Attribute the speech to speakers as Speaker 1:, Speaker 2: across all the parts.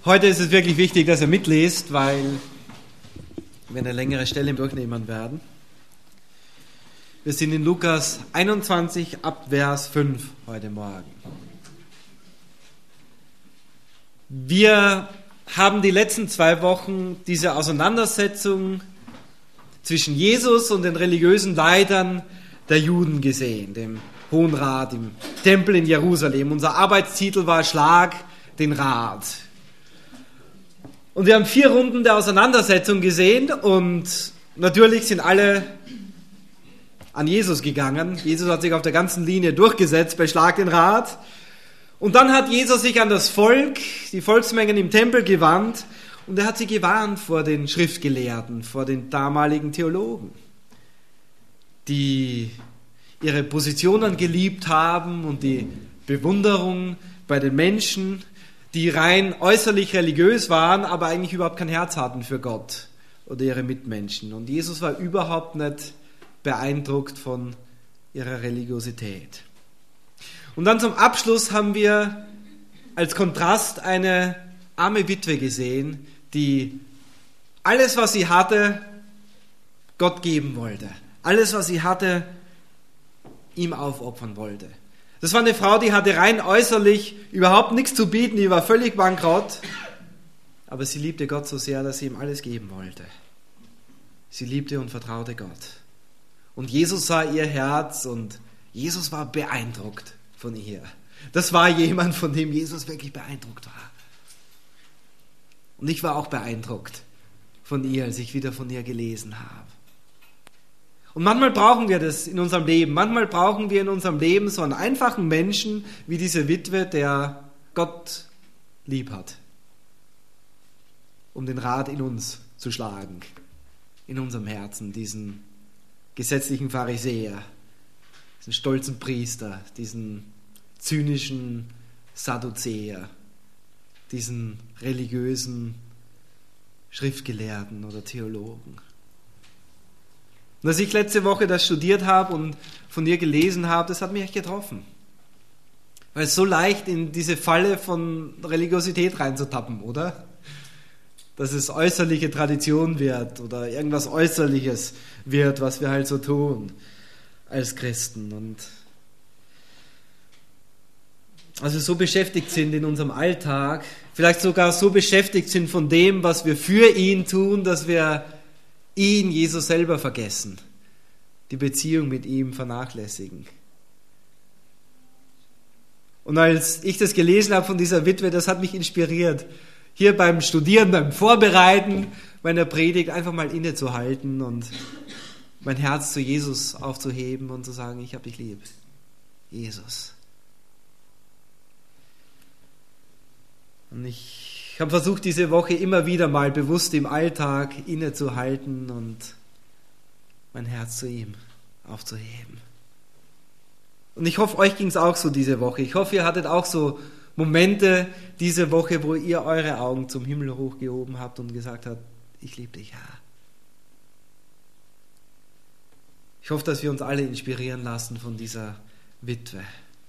Speaker 1: Heute ist es wirklich wichtig, dass ihr mitlest, weil wir eine längere Stelle durchnehmen werden. Wir sind in Lukas 21 ab Vers 5 heute Morgen. Wir haben die letzten 2 Wochen diese Auseinandersetzung zwischen Jesus und den religiösen Leitern der Juden gesehen, dem Hohen Rat im Tempel in Jerusalem. Unser Arbeitstitel war Schlag den Rat. Und wir haben 4 Runden der Auseinandersetzung gesehen und natürlich sind alle an Jesus gegangen. Jesus hat sich auf der ganzen Linie durchgesetzt bei Schlag den Rat. Und dann hat Jesus sich an das Volk, die Volksmengen im Tempel gewandt und er hat sie gewarnt vor den Schriftgelehrten, vor den damaligen Theologen, die ihre Positionen geliebt haben und die Bewunderung bei den Menschen, die rein äußerlich religiös waren, aber eigentlich überhaupt kein Herz hatten für Gott oder ihre Mitmenschen. Und Jesus war überhaupt nicht beeindruckt von ihrer Religiosität. Und dann zum Abschluss haben wir als Kontrast eine arme Witwe gesehen, die alles, was sie hatte, Gott geben wollte. Alles, was sie hatte, ihm aufopfern wollte. Das war eine Frau, die hatte rein äußerlich überhaupt nichts zu bieten, die war völlig bankrott, aber sie liebte Gott so sehr, dass sie ihm alles geben wollte. Sie liebte und vertraute Gott. Und Jesus sah ihr Herz und Jesus war beeindruckt von ihr. Das war jemand, von dem Jesus wirklich beeindruckt war. Und ich war auch beeindruckt von ihr, als ich wieder von ihr gelesen habe. Und manchmal brauchen wir das in unserem Leben. Manchmal brauchen wir in unserem Leben so einen einfachen Menschen wie diese Witwe, der Gott lieb hat, um den Rat in uns zu schlagen, in unserem Herzen, diesen gesetzlichen Pharisäer, diesen stolzen Priester, diesen zynischen Sadduzäer, diesen religiösen Schriftgelehrten oder Theologen. Und als ich letzte Woche das studiert habe und von dir gelesen habe, das hat mich echt getroffen. Weil es so leicht in diese Falle von Religiosität reinzutappen, oder? Dass es äußerliche Tradition wird oder irgendwas Äußerliches wird, was wir halt so tun als Christen. Und als wir so beschäftigt sind in unserem Alltag, vielleicht sogar so beschäftigt sind von dem, was wir für ihn tun, dass wir ihn, Jesus selber, vergessen, die Beziehung mit ihm vernachlässigen. Und als ich das gelesen habe von dieser Witwe, das hat mich inspiriert, hier beim Studieren, beim Vorbereiten meiner Predigt einfach mal innezuhalten und mein Herz zu Jesus aufzuheben und zu sagen, ich habe dich lieb, Jesus. Und ich habe versucht, diese Woche immer wieder mal bewusst im Alltag innezuhalten und mein Herz zu ihm aufzuheben. Und ich hoffe, euch ging es auch so diese Woche. Ich hoffe, ihr hattet auch so Momente diese Woche, wo ihr eure Augen zum Himmel hochgehoben habt und gesagt habt, ich liebe dich, Herr. Ich hoffe, dass wir uns alle inspirieren lassen von dieser Witwe.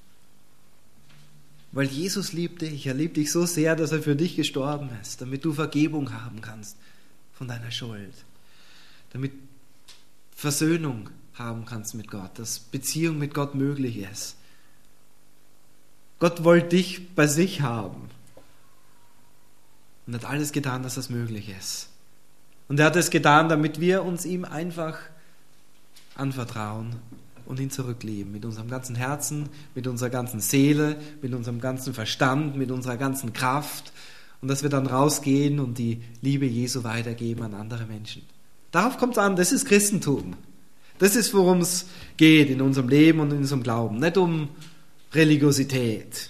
Speaker 1: Weil Jesus liebt dich, er liebt dich so sehr, dass er für dich gestorben ist, damit du Vergebung haben kannst von deiner Schuld, damit Versöhnung haben kannst mit Gott, dass Beziehung mit Gott möglich ist. Gott wollte dich bei sich haben und hat alles getan, dass das möglich ist. Und er hat es getan, damit wir uns ihm einfach anvertrauen und ihn zurücklieben, mit unserem ganzen Herzen, mit unserer ganzen Seele, mit unserem ganzen Verstand, mit unserer ganzen Kraft und dass wir dann rausgehen und die Liebe Jesu weitergeben an andere Menschen. Darauf kommt es an, das ist Christentum. Das ist, worum es geht in unserem Leben und in unserem Glauben, nicht um Religiosität.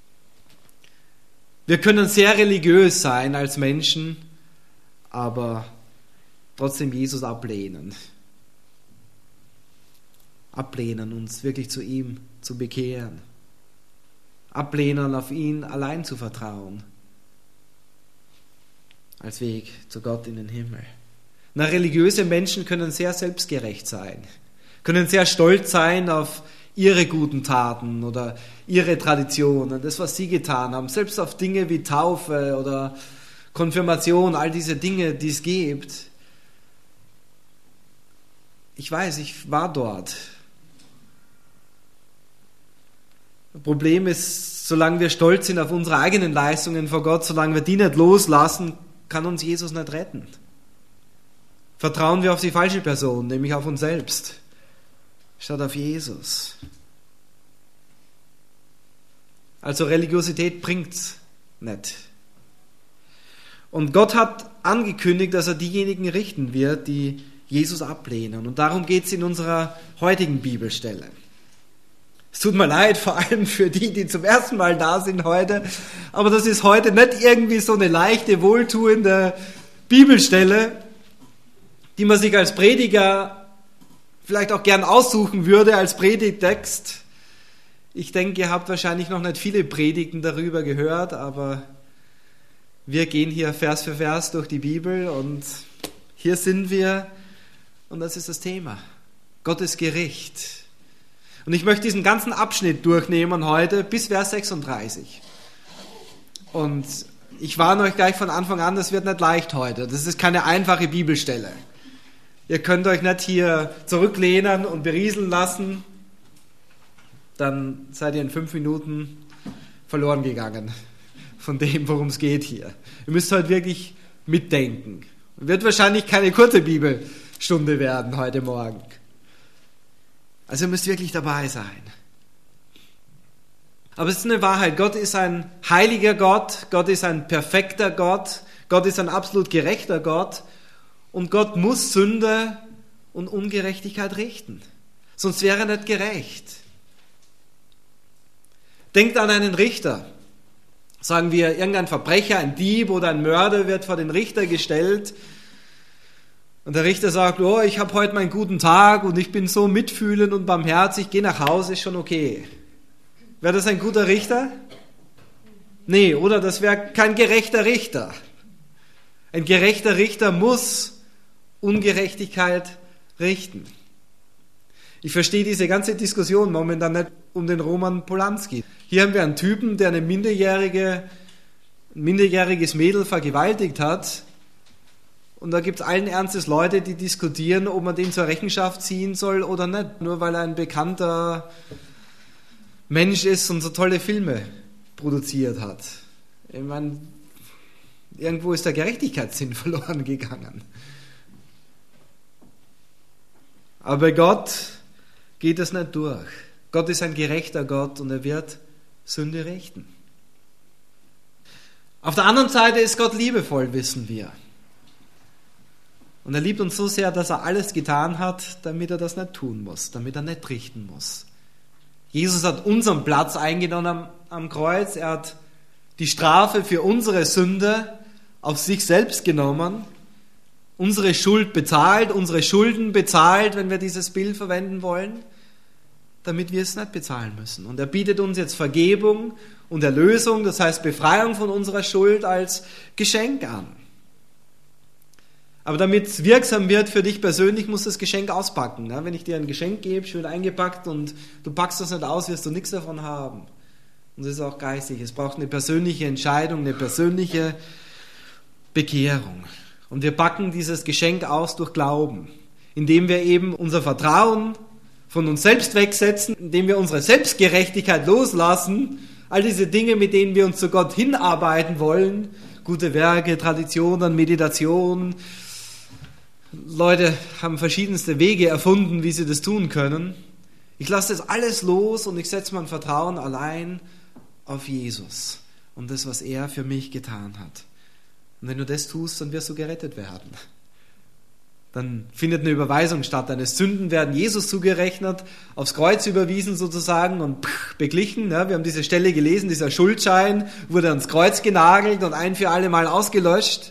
Speaker 1: Wir können sehr religiös sein als Menschen, aber trotzdem Jesus ablehnen, uns wirklich zu ihm zu bekehren, ablehnen, auf ihn allein zu vertrauen, als Weg zu Gott in den Himmel. Religiöse Menschen können sehr selbstgerecht sein, können sehr stolz sein auf ihre guten Taten oder ihre Traditionen, das, was sie getan haben, selbst auf Dinge wie Taufe oder Konfirmation, all diese Dinge, die es gibt. Ich weiß, ich war dort. Das Problem ist, solange wir stolz sind auf unsere eigenen Leistungen vor Gott, solange wir die nicht loslassen, kann uns Jesus nicht retten. Vertrauen wir auf die falsche Person, nämlich auf uns selbst, statt auf Jesus. Also Religiosität bringt's nicht. Und Gott hat angekündigt, dass er diejenigen richten wird, die Jesus ablehnen. Und darum geht es in unserer heutigen Bibelstelle. Es tut mir leid, vor allem für die zum ersten Mal da sind heute, aber das ist heute nicht irgendwie so eine leichte, wohltuende Bibelstelle, die man sich als Prediger vielleicht auch gern aussuchen würde als Predigtext. Ich denke, ihr habt wahrscheinlich noch nicht viele Predigten darüber gehört, aber wir gehen hier Vers für Vers durch die Bibel und hier sind wir und das ist das Thema. Gottes Gericht. Und ich möchte diesen ganzen Abschnitt durchnehmen heute bis Vers 36. Und ich warne euch gleich von Anfang an, das wird nicht leicht heute. Das ist keine einfache Bibelstelle. Ihr könnt euch nicht hier zurücklehnen und berieseln lassen, dann seid ihr in 5 Minuten verloren gegangen von dem, worum es geht hier. Ihr müsst heute wirklich mitdenken. Wird wahrscheinlich keine kurze Bibelstunde werden heute Morgen. Also ihr müsst wirklich dabei sein. Aber es ist eine Wahrheit, Gott ist ein heiliger Gott, Gott ist ein perfekter Gott, Gott ist ein absolut gerechter Gott und Gott muss Sünde und Ungerechtigkeit richten. Sonst wäre er nicht gerecht. Denkt an einen Richter. Sagen wir, irgendein Verbrecher, ein Dieb oder ein Mörder wird vor den Richter gestellt und der Richter sagt, oh, ich habe heute meinen guten Tag und ich bin so mitfühlend und barmherzig, geh nach Hause, ist schon okay. Wäre das ein guter Richter? Nee, oder das wäre kein gerechter Richter. Ein gerechter Richter muss Ungerechtigkeit richten. Ich verstehe diese ganze Diskussion momentan nicht um den Roman Polanski. Hier haben wir einen Typen, der ein minderjähriges Mädel vergewaltigt hat. Und da gibt es allen Ernstes Leute, die diskutieren, ob man den zur Rechenschaft ziehen soll oder nicht. Nur weil er ein bekannter Mensch ist und so tolle Filme produziert hat. Ich meine, irgendwo ist der Gerechtigkeitssinn verloren gegangen. Aber bei Gott geht das nicht durch. Gott ist ein gerechter Gott und er wird Sünde richten. Auf der anderen Seite ist Gott liebevoll, wissen wir. Und er liebt uns so sehr, dass er alles getan hat, damit er das nicht tun muss, damit er nicht richten muss. Jesus hat unseren Platz eingenommen am Kreuz. Er hat die Strafe für unsere Sünde auf sich selbst genommen, unsere Schuld bezahlt, unsere Schulden bezahlt, wenn wir dieses Bild verwenden wollen, damit wir es nicht bezahlen müssen. Und er bietet uns jetzt Vergebung und Erlösung, das heißt Befreiung von unserer Schuld als Geschenk an. Aber damit es wirksam wird für dich persönlich, musst du das Geschenk auspacken. Wenn ich dir ein Geschenk gebe, schön eingepackt und du packst das nicht aus, wirst du nichts davon haben. Und das ist auch geistig. Es braucht eine persönliche Entscheidung, eine persönliche Bekehrung. Und wir packen dieses Geschenk aus durch Glauben, indem wir eben unser Vertrauen von uns selbst wegsetzen, indem wir unsere Selbstgerechtigkeit loslassen, all diese Dinge, mit denen wir uns zu Gott hinarbeiten wollen, gute Werke, Traditionen, Meditation. Leute haben verschiedenste Wege erfunden, wie sie das tun können. Ich lasse das alles los und ich setze mein Vertrauen allein auf Jesus und das, was er für mich getan hat. Und wenn du das tust, dann wirst du gerettet werden. Dann findet eine Überweisung statt. Deine Sünden werden Jesus zugerechnet, aufs Kreuz überwiesen sozusagen und beglichen. Wir haben diese Stelle gelesen, dieser Schuldschein wurde ans Kreuz genagelt und ein für alle Mal ausgelöscht.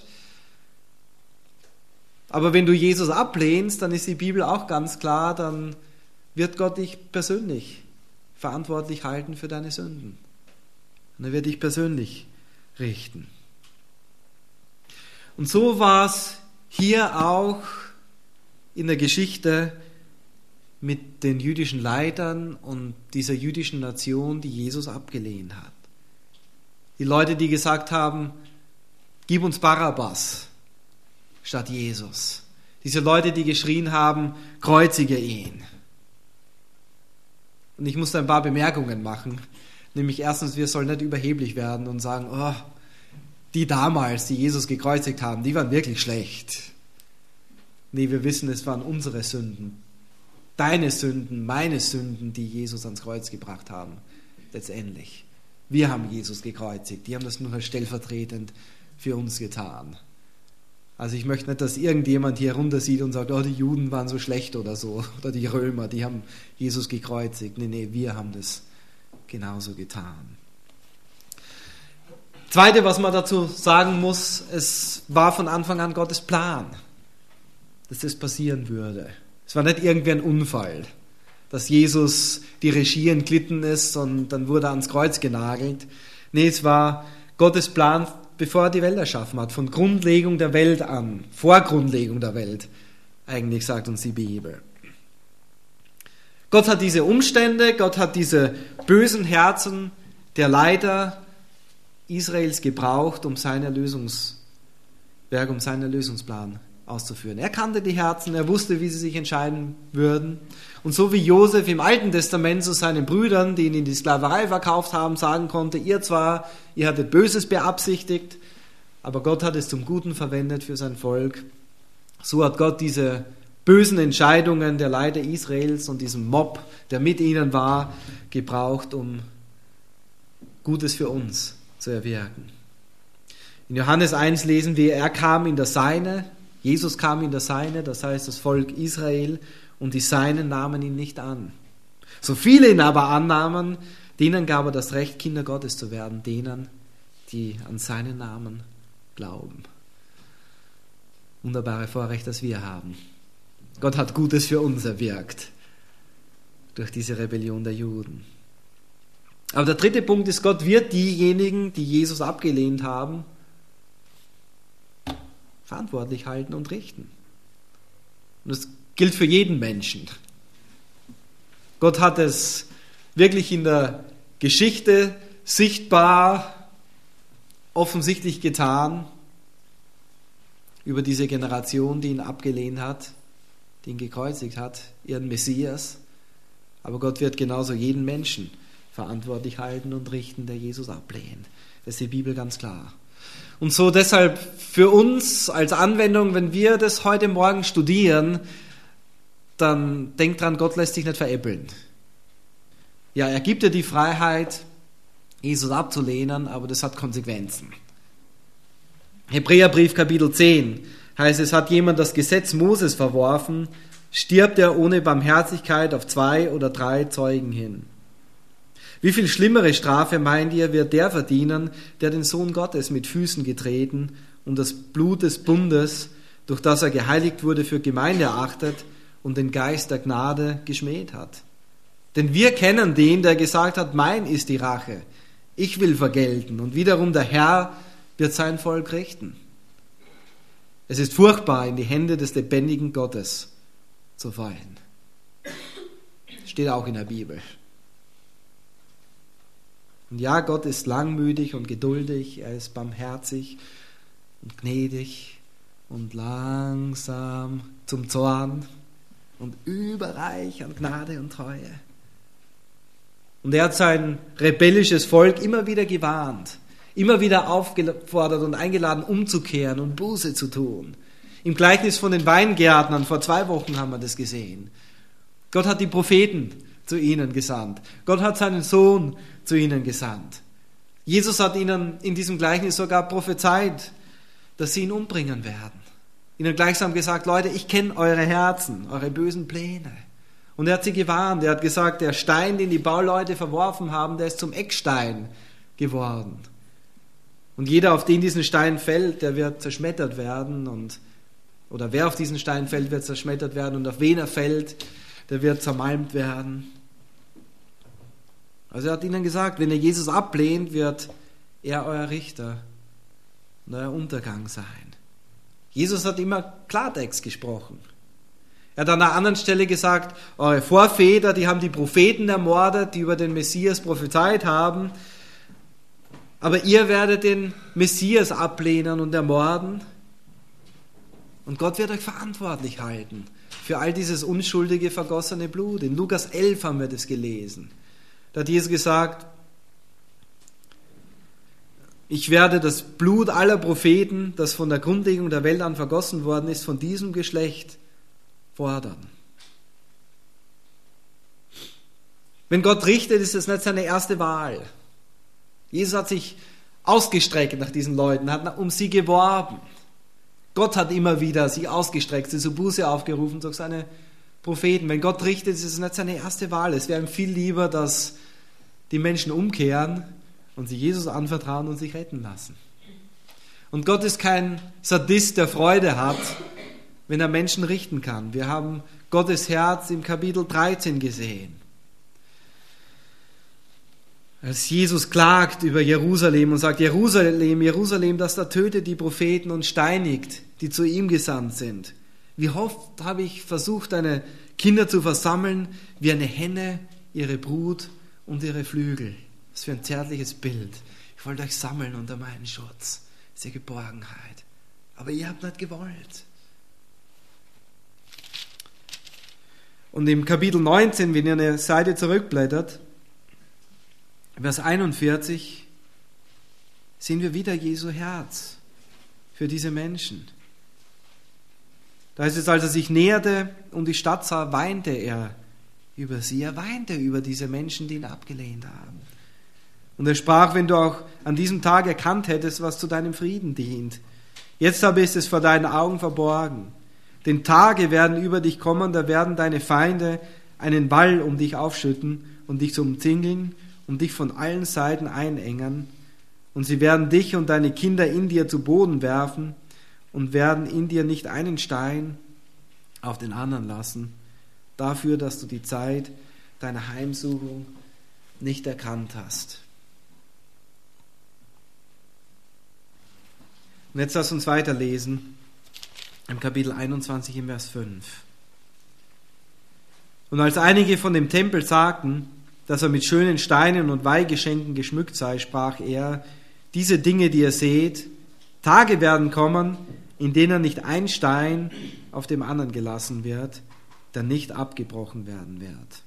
Speaker 1: Aber wenn du Jesus ablehnst, dann ist die Bibel auch ganz klar, dann wird Gott dich persönlich verantwortlich halten für deine Sünden. Und er wird dich persönlich richten. Und so war es hier auch in der Geschichte mit den jüdischen Leitern und dieser jüdischen Nation, die Jesus abgelehnt hat. Die Leute, die gesagt haben, gib uns Barabbas statt Jesus. Diese Leute, die geschrien haben, kreuzige ihn. Und ich muss da ein paar Bemerkungen machen. Nämlich erstens, wir sollen nicht überheblich werden und sagen, oh, die damals, die Jesus gekreuzigt haben, die waren wirklich schlecht. Nee, wir wissen, es waren unsere Sünden. Deine Sünden, meine Sünden, die Jesus ans Kreuz gebracht haben. Letztendlich. Wir haben Jesus gekreuzigt. Die haben das nur stellvertretend für uns getan. Also ich möchte nicht, dass irgendjemand hier runter sieht und sagt, oh, die Juden waren so schlecht oder so. Oder die Römer, die haben Jesus gekreuzigt. Nee, wir haben das genauso getan. Zweite, was man dazu sagen muss, es war von Anfang an Gottes Plan, dass das passieren würde. Es war nicht irgendwie ein Unfall, dass Jesus die Regie entglitten ist und dann wurde er ans Kreuz genagelt. Nee, es war Gottes Plan, bevor er die Welt erschaffen hat, von Grundlegung der Welt an, vor Grundlegung der Welt, eigentlich sagt uns die Bibel. Gott hat diese Umstände, Gott hat diese bösen Herzen der Leiter Israels gebraucht, um seinen Erlösungswerk, um seinen Erlösungsplan auszuführen. Er kannte die Herzen, er wusste, wie sie sich entscheiden würden. Und so wie Josef im Alten Testament zu seinen Brüdern, die ihn in die Sklaverei verkauft haben, sagen konnte, ihr hattet Böses beabsichtigt, aber Gott hat es zum Guten verwendet für sein Volk. So hat Gott diese bösen Entscheidungen der Leiter Israels und diesem Mob, der mit ihnen war, gebraucht, um Gutes für uns zu erwirken. In Johannes 1 lesen wir, er kam in das Seine, Jesus kam in das Seine, das heißt das Volk Israel, und die Seinen nahmen ihn nicht an. So viele ihn aber annahmen, denen gab er das Recht, Kinder Gottes zu werden, denen, die an seinen Namen glauben. Wunderbare Vorrecht, das wir haben. Gott hat Gutes für uns erwirkt durch diese Rebellion der Juden. Aber der dritte Punkt ist, Gott wird diejenigen, die Jesus abgelehnt haben, verantwortlich halten und richten. Und das gilt für jeden Menschen. Gott hat es wirklich in der Geschichte sichtbar, offensichtlich getan, über diese Generation, die ihn abgelehnt hat, die ihn gekreuzigt hat, ihren Messias. Aber Gott wird genauso jeden Menschen verantwortlich halten und richten, der Jesus ablehnt. Das ist die Bibel ganz klar. Und so deshalb für uns als Anwendung, wenn wir das heute Morgen studieren, dann denkt dran, Gott lässt sich nicht veräppeln. Ja, er gibt dir die Freiheit, Jesus abzulehnen, aber das hat Konsequenzen. Hebräerbrief Kapitel 10 heißt, es hat jemand das Gesetz Moses verworfen, stirbt er ohne Barmherzigkeit auf 2 oder 3 Zeugen hin. Wie viel schlimmere Strafe, meint ihr, wird der verdienen, der den Sohn Gottes mit Füßen getreten und das Blut des Bundes, durch das er geheiligt wurde, für Gemeinde erachtet und den Geist der Gnade geschmäht hat? Denn wir kennen den, der gesagt hat, mein ist die Rache, ich will vergelten, und wiederum der Herr wird sein Volk richten. Es ist furchtbar, in die Hände des lebendigen Gottes zu fallen. Steht auch in der Bibel. Und ja, Gott ist langmütig und geduldig, er ist barmherzig und gnädig und langsam zum Zorn und überreich an Gnade und Treue. Und er hat sein rebellisches Volk immer wieder gewarnt, immer wieder aufgefordert und eingeladen, umzukehren und Buße zu tun. Im Gleichnis von den Weingärtnern, vor 2 Wochen haben wir das gesehen. Gott hat die Propheten zu ihnen gesandt. Gott hat seinen Sohn zu ihnen gesandt. Jesus hat ihnen in diesem Gleichnis sogar prophezeit, dass sie ihn umbringen werden. Ihnen gleichsam gesagt, Leute, ich kenne eure Herzen, eure bösen Pläne. Und er hat sie gewarnt. Er hat gesagt, der Stein, den die Bauleute verworfen haben, der ist zum Eckstein geworden. Und jeder, auf den diesen Stein fällt, der wird zerschmettert werden. Oder wer auf diesen Stein fällt, wird zerschmettert werden. Und auf wen er fällt, der wird zermalmt werden. Also er hat ihnen gesagt, wenn ihr Jesus ablehnt, wird er euer Richter und euer Untergang sein. Jesus hat immer Klartext gesprochen. Er hat an einer anderen Stelle gesagt, eure Vorväter, die haben die Propheten ermordet, die über den Messias prophezeit haben. Aber ihr werdet den Messias ablehnen und ermorden. Und Gott wird euch verantwortlich halten für all dieses unschuldige, vergossene Blut. In Lukas 11 haben wir das gelesen. Da hat Jesus gesagt, ich werde das Blut aller Propheten, das von der Grundlegung der Welt an vergossen worden ist, von diesem Geschlecht fordern. Wenn Gott richtet, ist es nicht seine erste Wahl. Jesus hat sich ausgestreckt nach diesen Leuten, hat um sie geworben. Gott hat immer wieder sich ausgestreckt, sie zur Buße aufgerufen durch seine Propheten. Wenn Gott richtet, ist es nicht seine erste Wahl. Es wäre ihm viel lieber, dass die Menschen umkehren und sie Jesus anvertrauen und sich retten lassen. Und Gott ist kein Sadist, der Freude hat, wenn er Menschen richten kann. Wir haben Gottes Herz im Kapitel 13 gesehen. Als Jesus klagt über Jerusalem und sagt, Jerusalem, Jerusalem, das da tötet die Propheten und steinigt, die zu ihm gesandt sind. Wie oft habe ich versucht, deine Kinder zu versammeln, wie eine Henne ihre Brut und ihre Flügel. Was für ein zärtliches Bild. Ich wollte euch sammeln unter meinen Schutz. Das ist ja Geborgenheit. Aber ihr habt nicht gewollt. Und im Kapitel 19, wenn ihr eine Seite zurückblättert, Vers 41, sehen wir wieder Jesu Herz für diese Menschen. Da heißt es, als er sich näherte und die Stadt sah, weinte er über sie. Er weinte über diese Menschen, die ihn abgelehnt haben. Und er sprach, wenn du auch an diesem Tag erkannt hättest, was zu deinem Frieden dient. Jetzt aber ist es vor deinen Augen verborgen. Denn Tage werden über dich kommen, da werden deine Feinde einen Wall um dich aufschütten und dich umzingeln und dich von allen Seiten einengen. Und sie werden dich und deine Kinder in dir zu Boden werfen und werden in dir nicht einen Stein auf den anderen lassen, dafür, dass du die Zeit deiner Heimsuchung nicht erkannt hast. Und jetzt lass uns weiterlesen im Kapitel 21 im Vers 5. Und als einige von dem Tempel sagten, dass er mit schönen Steinen und Weihgeschenken geschmückt sei, sprach er, diese Dinge, die ihr seht, Tage werden kommen, in denen nicht ein Stein auf dem anderen gelassen wird, der nicht abgebrochen werden wird.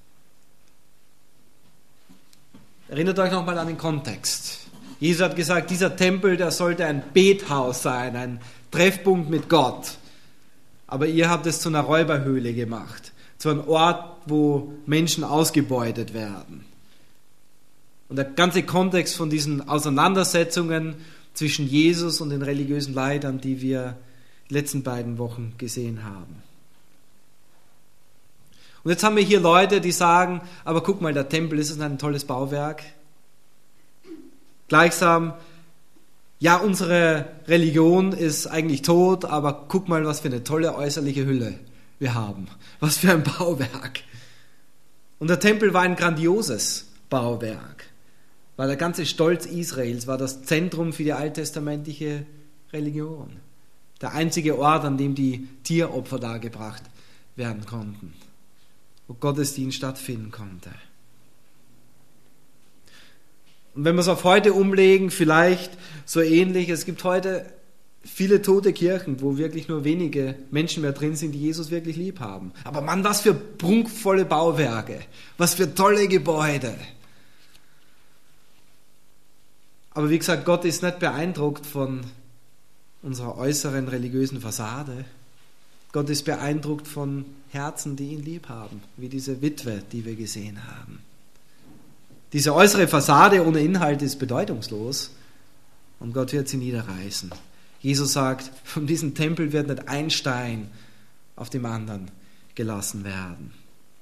Speaker 1: Erinnert euch nochmal an den Kontext. Jesus hat gesagt, dieser Tempel, der sollte ein Bethaus sein, ein Treffpunkt mit Gott. Aber ihr habt es zu einer Räuberhöhle gemacht, zu einem Ort, wo Menschen ausgebeutet werden. Und der ganze Kontext von diesen Auseinandersetzungen zwischen Jesus und den religiösen Leitern, die wir die letzten beiden Wochen gesehen haben. Und jetzt haben wir hier Leute, die sagen, aber guck mal, der Tempel, ist es ein tolles Bauwerk? Gleichsam, ja, unsere Religion ist eigentlich tot, aber guck mal, was für eine tolle äußerliche Hülle wir haben. Was für ein Bauwerk. Und der Tempel war ein grandioses Bauwerk, weil der ganze Stolz Israels war das Zentrum für die alttestamentliche Religion. Der einzige Ort, an dem die Tieropfer dargebracht werden konnten, wo Gottesdienst stattfinden konnte. Und wenn wir es auf heute umlegen, vielleicht so ähnlich, es gibt heute viele tote Kirchen, wo wirklich nur wenige Menschen mehr drin sind, die Jesus wirklich lieb haben. Aber Mann, was für prunkvolle Bauwerke, was für tolle Gebäude. Aber wie gesagt, Gott ist nicht beeindruckt von unserer äußeren religiösen Fassade. Gott ist beeindruckt von Herzen, die ihn lieb haben, wie diese Witwe, die wir gesehen haben. Diese äußere Fassade ohne Inhalt ist bedeutungslos und Gott wird sie niederreißen. Jesus sagt, von diesem Tempel wird nicht ein Stein auf dem anderen gelassen werden.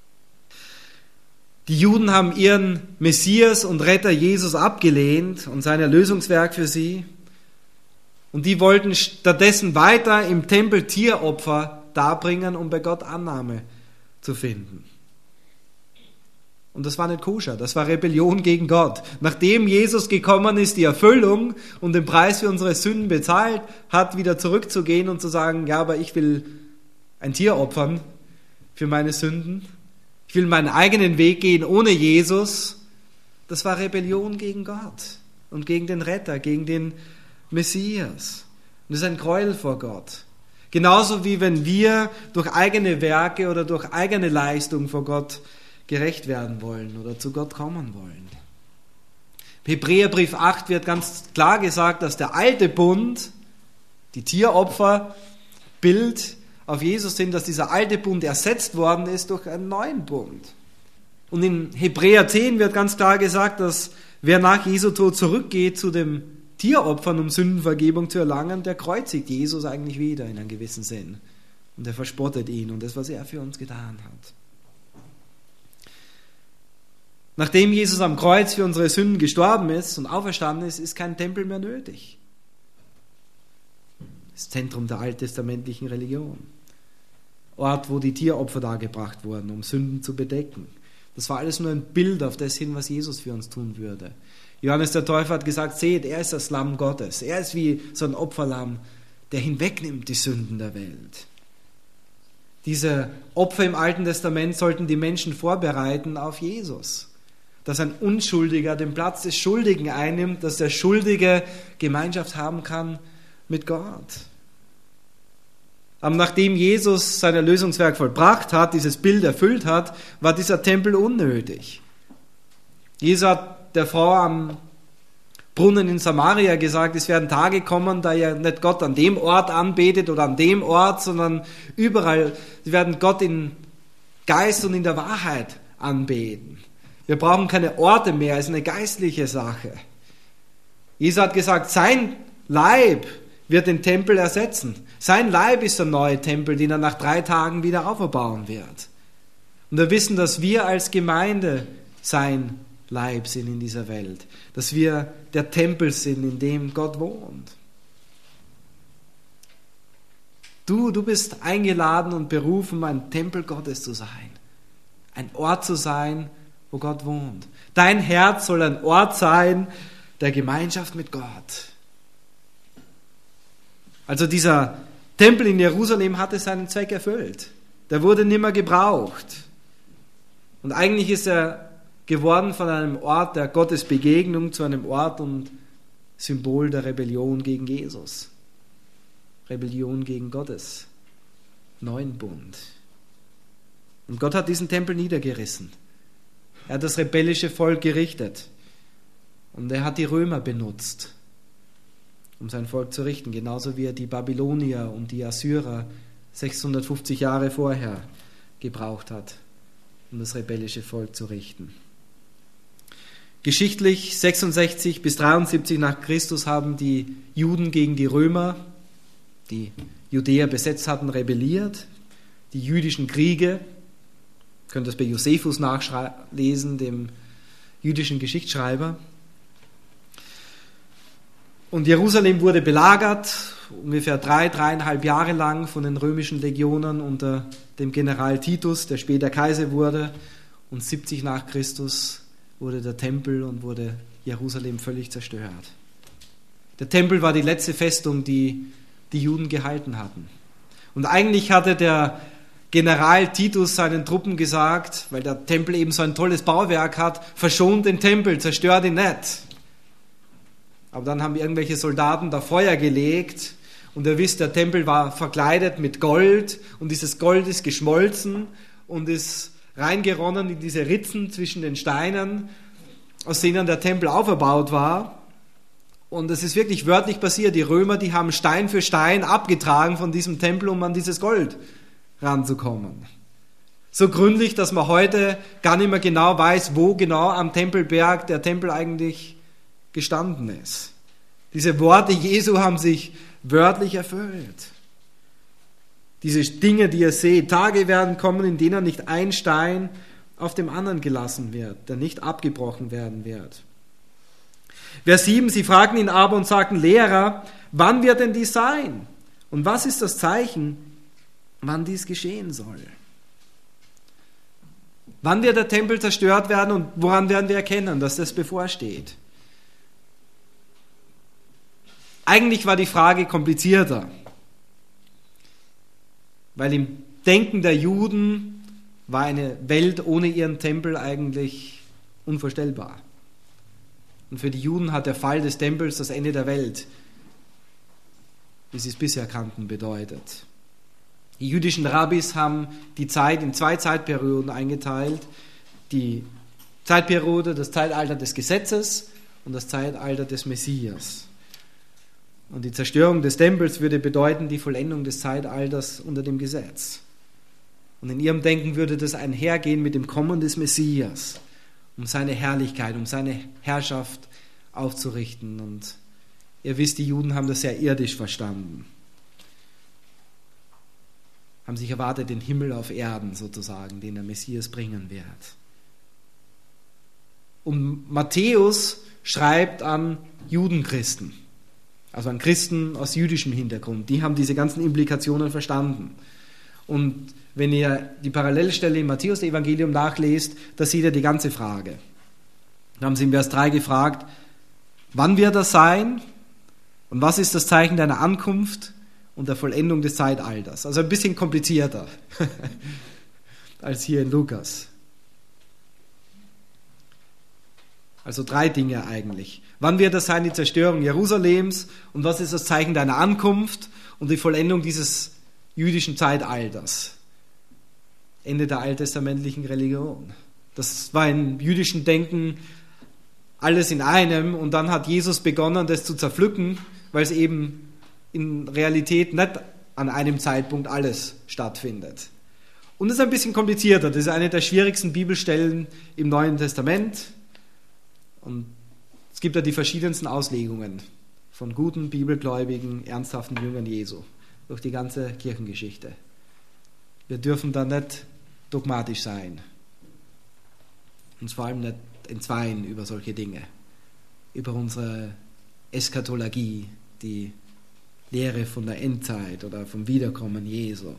Speaker 1: Die Juden haben ihren Messias und Retter Jesus abgelehnt und sein Erlösungswerk für sie. Und die wollten stattdessen weiter im Tempel Tieropfer darbringen, um bei Gott Annahme zu finden. Und das war nicht koscher, das war Rebellion gegen Gott. Nachdem Jesus gekommen ist, die Erfüllung und den Preis für unsere Sünden bezahlt hat, wieder zurückzugehen und zu sagen, ja, aber ich will ein Tier opfern, für meine Sünden. Ich will meinen eigenen Weg gehen ohne Jesus. Das war Rebellion gegen Gott und gegen den Retter, gegen den Messias. Und das ist ein Gräuel vor Gott. Genauso wie wenn wir durch eigene Werke oder durch eigene Leistung vor Gott gerecht werden wollen oder zu Gott kommen wollen. Im Hebräerbrief 8 wird ganz klar gesagt, dass der alte Bund, die Tieropfer, Bild auf Jesus sind, dass dieser alte Bund ersetzt worden ist durch einen neuen Bund. Und in Hebräer 10 wird ganz klar gesagt, dass wer nach Jesu Tod zurückgeht zu dem Tieropfern, um Sündenvergebung zu erlangen, der kreuzigt Jesus eigentlich wieder in einem gewissen Sinn. Und er verspottet ihn und das, was er für uns getan hat. Nachdem Jesus am Kreuz für unsere Sünden gestorben ist und auferstanden ist, ist kein Tempel mehr nötig. Das Zentrum der alttestamentlichen Religion. Ort, wo die Tieropfer dargebracht wurden, um Sünden zu bedecken. Das war alles nur ein Bild auf das hin, was Jesus für uns tun würde. Johannes der Täufer hat gesagt, seht, er ist das Lamm Gottes. Er ist wie so ein Opferlamm, der hinwegnimmt die Sünden der Welt. Diese Opfer im Alten Testament sollten die Menschen vorbereiten auf Jesus. Dass ein Unschuldiger den Platz des Schuldigen einnimmt, dass der Schuldige Gemeinschaft haben kann mit Gott. Aber nachdem Jesus sein Erlösungswerk vollbracht hat, dieses Bild erfüllt hat, war dieser Tempel unnötig. Jesus hat der Frau am Brunnen in Samaria gesagt, es werden Tage kommen, da ihr nicht Gott an dem Ort anbetet oder an dem Ort, sondern überall. Sie werden Gott in Geist und in der Wahrheit anbeten. Wir brauchen keine Orte mehr, es ist eine geistliche Sache. Jesus hat gesagt, sein Leib wird den Tempel ersetzen. Sein Leib ist der neue Tempel, den er nach 3 Tagen wieder auferbauen wird. Und wir wissen, dass wir als Gemeinde sein Leib sind in dieser Welt. Dass wir der Tempel sind, in dem Gott wohnt. Du bist eingeladen und berufen, ein Tempel Gottes zu sein. Ein Ort zu sein, wo Gott wohnt. Dein Herz soll ein Ort sein der Gemeinschaft mit Gott. Also dieser Tempel in Jerusalem hatte seinen Zweck erfüllt. Der wurde nicht mehr gebraucht. Und eigentlich ist er geworden von einem Ort der Gottesbegegnung zu einem Ort und Symbol der Rebellion gegen Jesus. Rebellion gegen Gottes neuen Bund. Und Gott hat diesen Tempel niedergerissen. Er hat das rebellische Volk gerichtet. Und er hat die Römer benutzt, um sein Volk zu richten. Genauso wie er die Babylonier und die Assyrer 650 Jahre vorher gebraucht hat, um das rebellische Volk zu richten. Geschichtlich 66 bis 73 nach Christus haben die Juden gegen die Römer, die Judäer besetzt hatten, rebelliert. Die jüdischen Kriege, ihr könnt das bei Josephus nachlesen, dem jüdischen Geschichtsschreiber. Und Jerusalem wurde belagert, ungefähr 3,5 Jahre lang von den römischen Legionern unter dem General Titus, der später Kaiser wurde. Und 70 nach Christus wurde der Tempel und wurde Jerusalem völlig zerstört. Der Tempel war die letzte Festung, die die Juden gehalten hatten. Und eigentlich hatte der General Titus seinen Truppen gesagt, weil der Tempel eben so ein tolles Bauwerk hat, verschont den Tempel, zerstört ihn nicht. Aber dann haben irgendwelche Soldaten da Feuer gelegt und ihr wisst, der Tempel war verkleidet mit Gold und dieses Gold ist geschmolzen und ist reingeronnen in diese Ritzen zwischen den Steinen, aus denen der Tempel auferbaut war. Und es ist wirklich wörtlich passiert. Die Römer, die haben Stein für Stein abgetragen von diesem Tempel, um an dieses Gold ranzukommen. So gründlich, dass man heute gar nicht mehr genau weiß, wo genau am Tempelberg der Tempel eigentlich gestanden ist. Diese Worte Jesu haben sich wörtlich erfüllt. Diese Dinge, die ihr seht, Tage werden kommen, in denen nicht ein Stein auf dem anderen gelassen wird, der nicht abgebrochen werden wird. Vers 7, sie fragten ihn aber und sagten, Lehrer, wann wird denn dies sein? Und was ist das Zeichen, wann dies geschehen soll? Wann wird der Tempel zerstört werden und woran werden wir erkennen, dass das bevorsteht? Eigentlich war die Frage komplizierter, weil im Denken der Juden war eine Welt ohne ihren Tempel eigentlich unvorstellbar. Und für die Juden hat der Fall des Tempels das Ende der Welt, wie sie es bisher kannten, bedeutet. Die jüdischen Rabbis haben die Zeit in 2 Zeitperioden eingeteilt. Die Zeitperiode, das Zeitalter des Gesetzes und das Zeitalter des Messias. Und die Zerstörung des Tempels würde bedeuten die Vollendung des Zeitalters unter dem Gesetz. Und in ihrem Denken würde das einhergehen mit dem Kommen des Messias, um seine Herrlichkeit, um seine Herrschaft aufzurichten. Und ihr wisst, die Juden haben das sehr irdisch verstanden. Haben sich erwartet, den Himmel auf Erden sozusagen, den der Messias bringen wird. Und Matthäus schreibt an Judenchristen, also an Christen aus jüdischem Hintergrund. Die haben diese ganzen Implikationen verstanden. Und wenn ihr die Parallelstelle im Matthäus-Evangelium nachlest, da seht ihr die ganze Frage. Da haben sie in Vers 3 gefragt, wann wird das sein und was ist das Zeichen deiner Ankunft und der Vollendung des Zeitalters? Also ein bisschen komplizierter als hier in Lukas. Also 3 Dinge eigentlich. Wann wird das sein, die Zerstörung Jerusalems? Und was ist das Zeichen deiner Ankunft und die Vollendung dieses jüdischen Zeitalters? Ende der alttestamentlichen Religion. Das war im jüdischen Denken alles in einem. Und dann hat Jesus begonnen, das zu zerpflücken, weil es eben in Realität nicht an einem Zeitpunkt alles stattfindet. Und es ist ein bisschen komplizierter. Das ist eine der schwierigsten Bibelstellen im Neuen Testament. Und es gibt ja die verschiedensten Auslegungen von guten, bibelgläubigen, ernsthaften Jüngern Jesu durch die ganze Kirchengeschichte. Wir dürfen da nicht dogmatisch sein. Uns vor allem nicht entzweien über solche Dinge. Über unsere Eschatologie, die Lehre von der Endzeit oder vom Wiederkommen Jesu.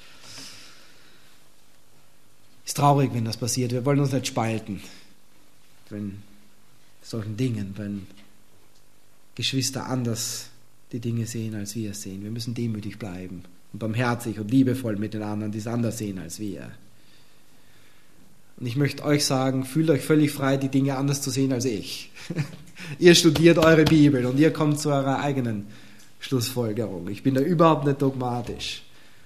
Speaker 1: Ist traurig, wenn das passiert. Wir wollen uns nicht spalten. Wenn solchen Dingen, wenn Geschwister anders die Dinge sehen, als wir es sehen. Wir müssen demütig bleiben und barmherzig und liebevoll mit den anderen, die es anders sehen als wir. Und ich möchte euch sagen, fühlt euch völlig frei, die Dinge anders zu sehen als ich. Ihr studiert eure Bibel und ihr kommt zu eurer eigenen Schlussfolgerung. Ich bin da überhaupt nicht dogmatisch.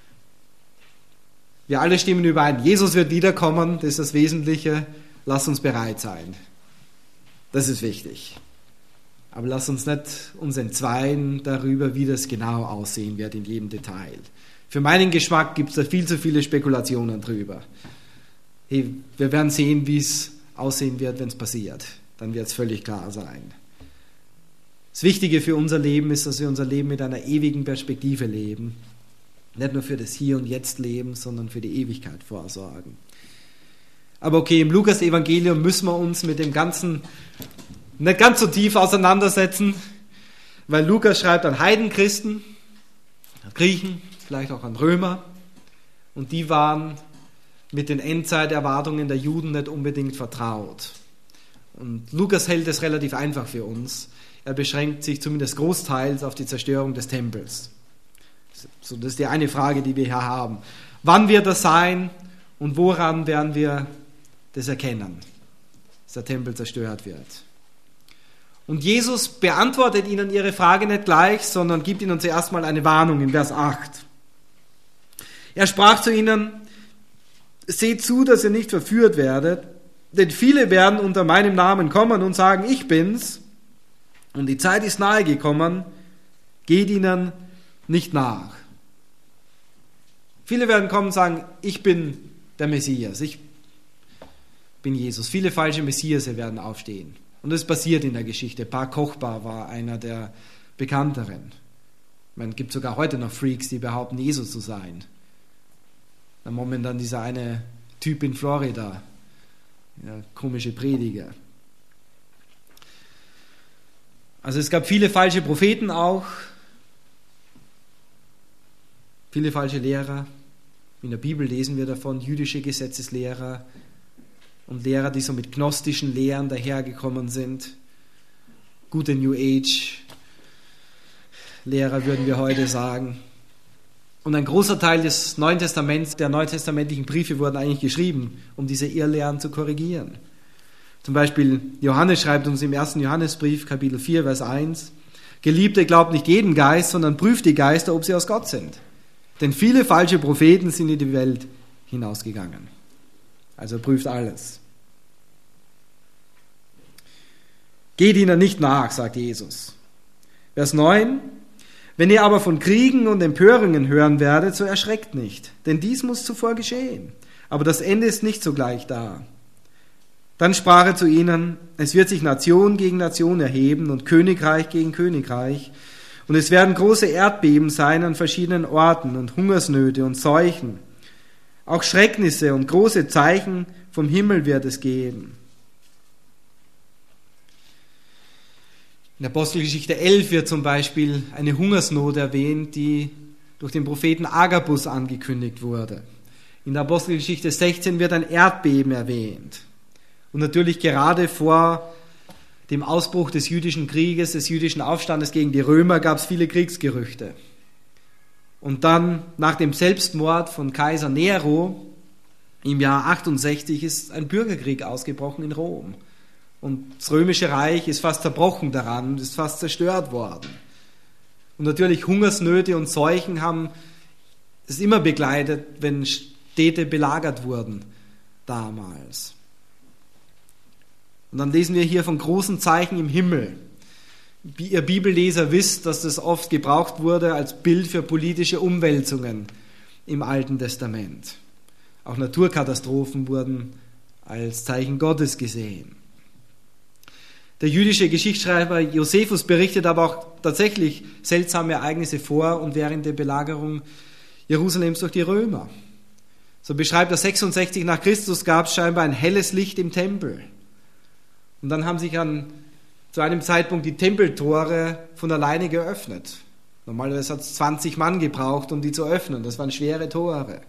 Speaker 1: Wir alle stimmen überein. Jesus wird wiederkommen, das ist das Wesentliche. Lasst uns bereit sein. Das ist wichtig. Aber lasst uns nicht uns entzweien darüber, wie das genau aussehen wird in jedem Detail. Für meinen Geschmack gibt es da viel zu viele Spekulationen drüber. Hey, wir werden sehen, wie es aussehen wird, wenn es passiert. Dann wird es völlig klar sein. Das Wichtige für unser Leben ist, dass wir unser Leben mit einer ewigen Perspektive leben. Nicht nur für das Hier und Jetzt leben, sondern für die Ewigkeit vorsorgen. Aber okay, im Lukas-Evangelium müssen wir uns mit dem Ganzen nicht ganz so tief auseinandersetzen, weil Lukas schreibt an Heidenchristen, an Griechen, vielleicht auch an Römer, und die waren mit den Endzeiterwartungen der Juden nicht unbedingt vertraut. Und Lukas hält es relativ einfach für uns. Er beschränkt sich zumindest großteils auf die Zerstörung des Tempels. So, das ist die eine Frage, die wir hier haben. Wann wird das sein und woran werden wir das erkennen, dass der Tempel zerstört wird? Und Jesus beantwortet ihnen ihre Frage nicht gleich, sondern gibt ihnen zuerst mal eine Warnung in Vers 8. Er sprach zu ihnen: Seht zu, dass ihr nicht verführt werdet, denn viele werden unter meinem Namen kommen und sagen, ich bin's, und die Zeit ist nahe gekommen, geht ihnen nicht nach. Viele werden kommen und sagen, ich bin der Messias, ich bin Jesus. Viele falsche Messiase werden aufstehen. Und das passiert in der Geschichte. Bar Kochba war einer der bekannteren. Es gibt sogar heute noch Freaks, die behaupten, Jesus zu sein. Momentan dieser eine Typ in Florida, der komische Prediger. Also es gab viele falsche Propheten auch, viele falsche Lehrer. In der Bibel lesen wir davon, jüdische Gesetzeslehrer und Lehrer, die so mit gnostischen Lehren dahergekommen sind. Gute New Age Lehrer würden wir heute sagen. Und ein großer Teil des Neuen Testaments, der neutestamentlichen Briefe wurden eigentlich geschrieben, um diese Irrlehren zu korrigieren. Zum Beispiel Johannes schreibt uns im 1. Johannesbrief, Kapitel 4, Vers 1, Geliebte, glaubt nicht jedem Geist, sondern prüft die Geister, ob sie aus Gott sind. Denn viele falsche Propheten sind in die Welt hinausgegangen. Also prüft alles. Geht ihnen nicht nach, sagt Jesus. Vers 9, wenn ihr aber von Kriegen und Empörungen hören werdet, so erschreckt nicht, denn dies muss zuvor geschehen. Aber das Ende ist nicht sogleich da. Dann sprach er zu ihnen, es wird sich Nation gegen Nation erheben und Königreich gegen Königreich. Und es werden große Erdbeben sein an verschiedenen Orten und Hungersnöte und Seuchen. Auch Schrecknisse und große Zeichen vom Himmel wird es geben. In der Apostelgeschichte 11 wird zum Beispiel eine Hungersnot erwähnt, die durch den Propheten Agabus angekündigt wurde. In der Apostelgeschichte 16 wird ein Erdbeben erwähnt. Und natürlich gerade vor dem Ausbruch des jüdischen Krieges, des jüdischen Aufstandes gegen die Römer, gab es viele Kriegsgerüchte. Und dann nach dem Selbstmord von Kaiser Nero im Jahr 68 ist ein Bürgerkrieg ausgebrochen in Rom. Und das Römische Reich ist fast zerbrochen daran, ist fast zerstört worden. Und natürlich Hungersnöte und Seuchen haben es immer begleitet, wenn Städte belagert wurden damals. Und dann lesen wir hier von großen Zeichen im Himmel. Wie ihr Bibelleser wisst, dass das oft gebraucht wurde als Bild für politische Umwälzungen im Alten Testament. Auch Naturkatastrophen wurden als Zeichen Gottes gesehen. Der jüdische Geschichtsschreiber Josephus berichtet aber auch tatsächlich seltsame Ereignisse vor und während der Belagerung Jerusalems durch die Römer. So beschreibt er, 66 nach Christus gab es scheinbar ein helles Licht im Tempel. Und dann haben sich zu einem Zeitpunkt die Tempeltore von alleine geöffnet. Normalerweise hat es 20 Mann gebraucht, um die zu öffnen. Das waren schwere Tore.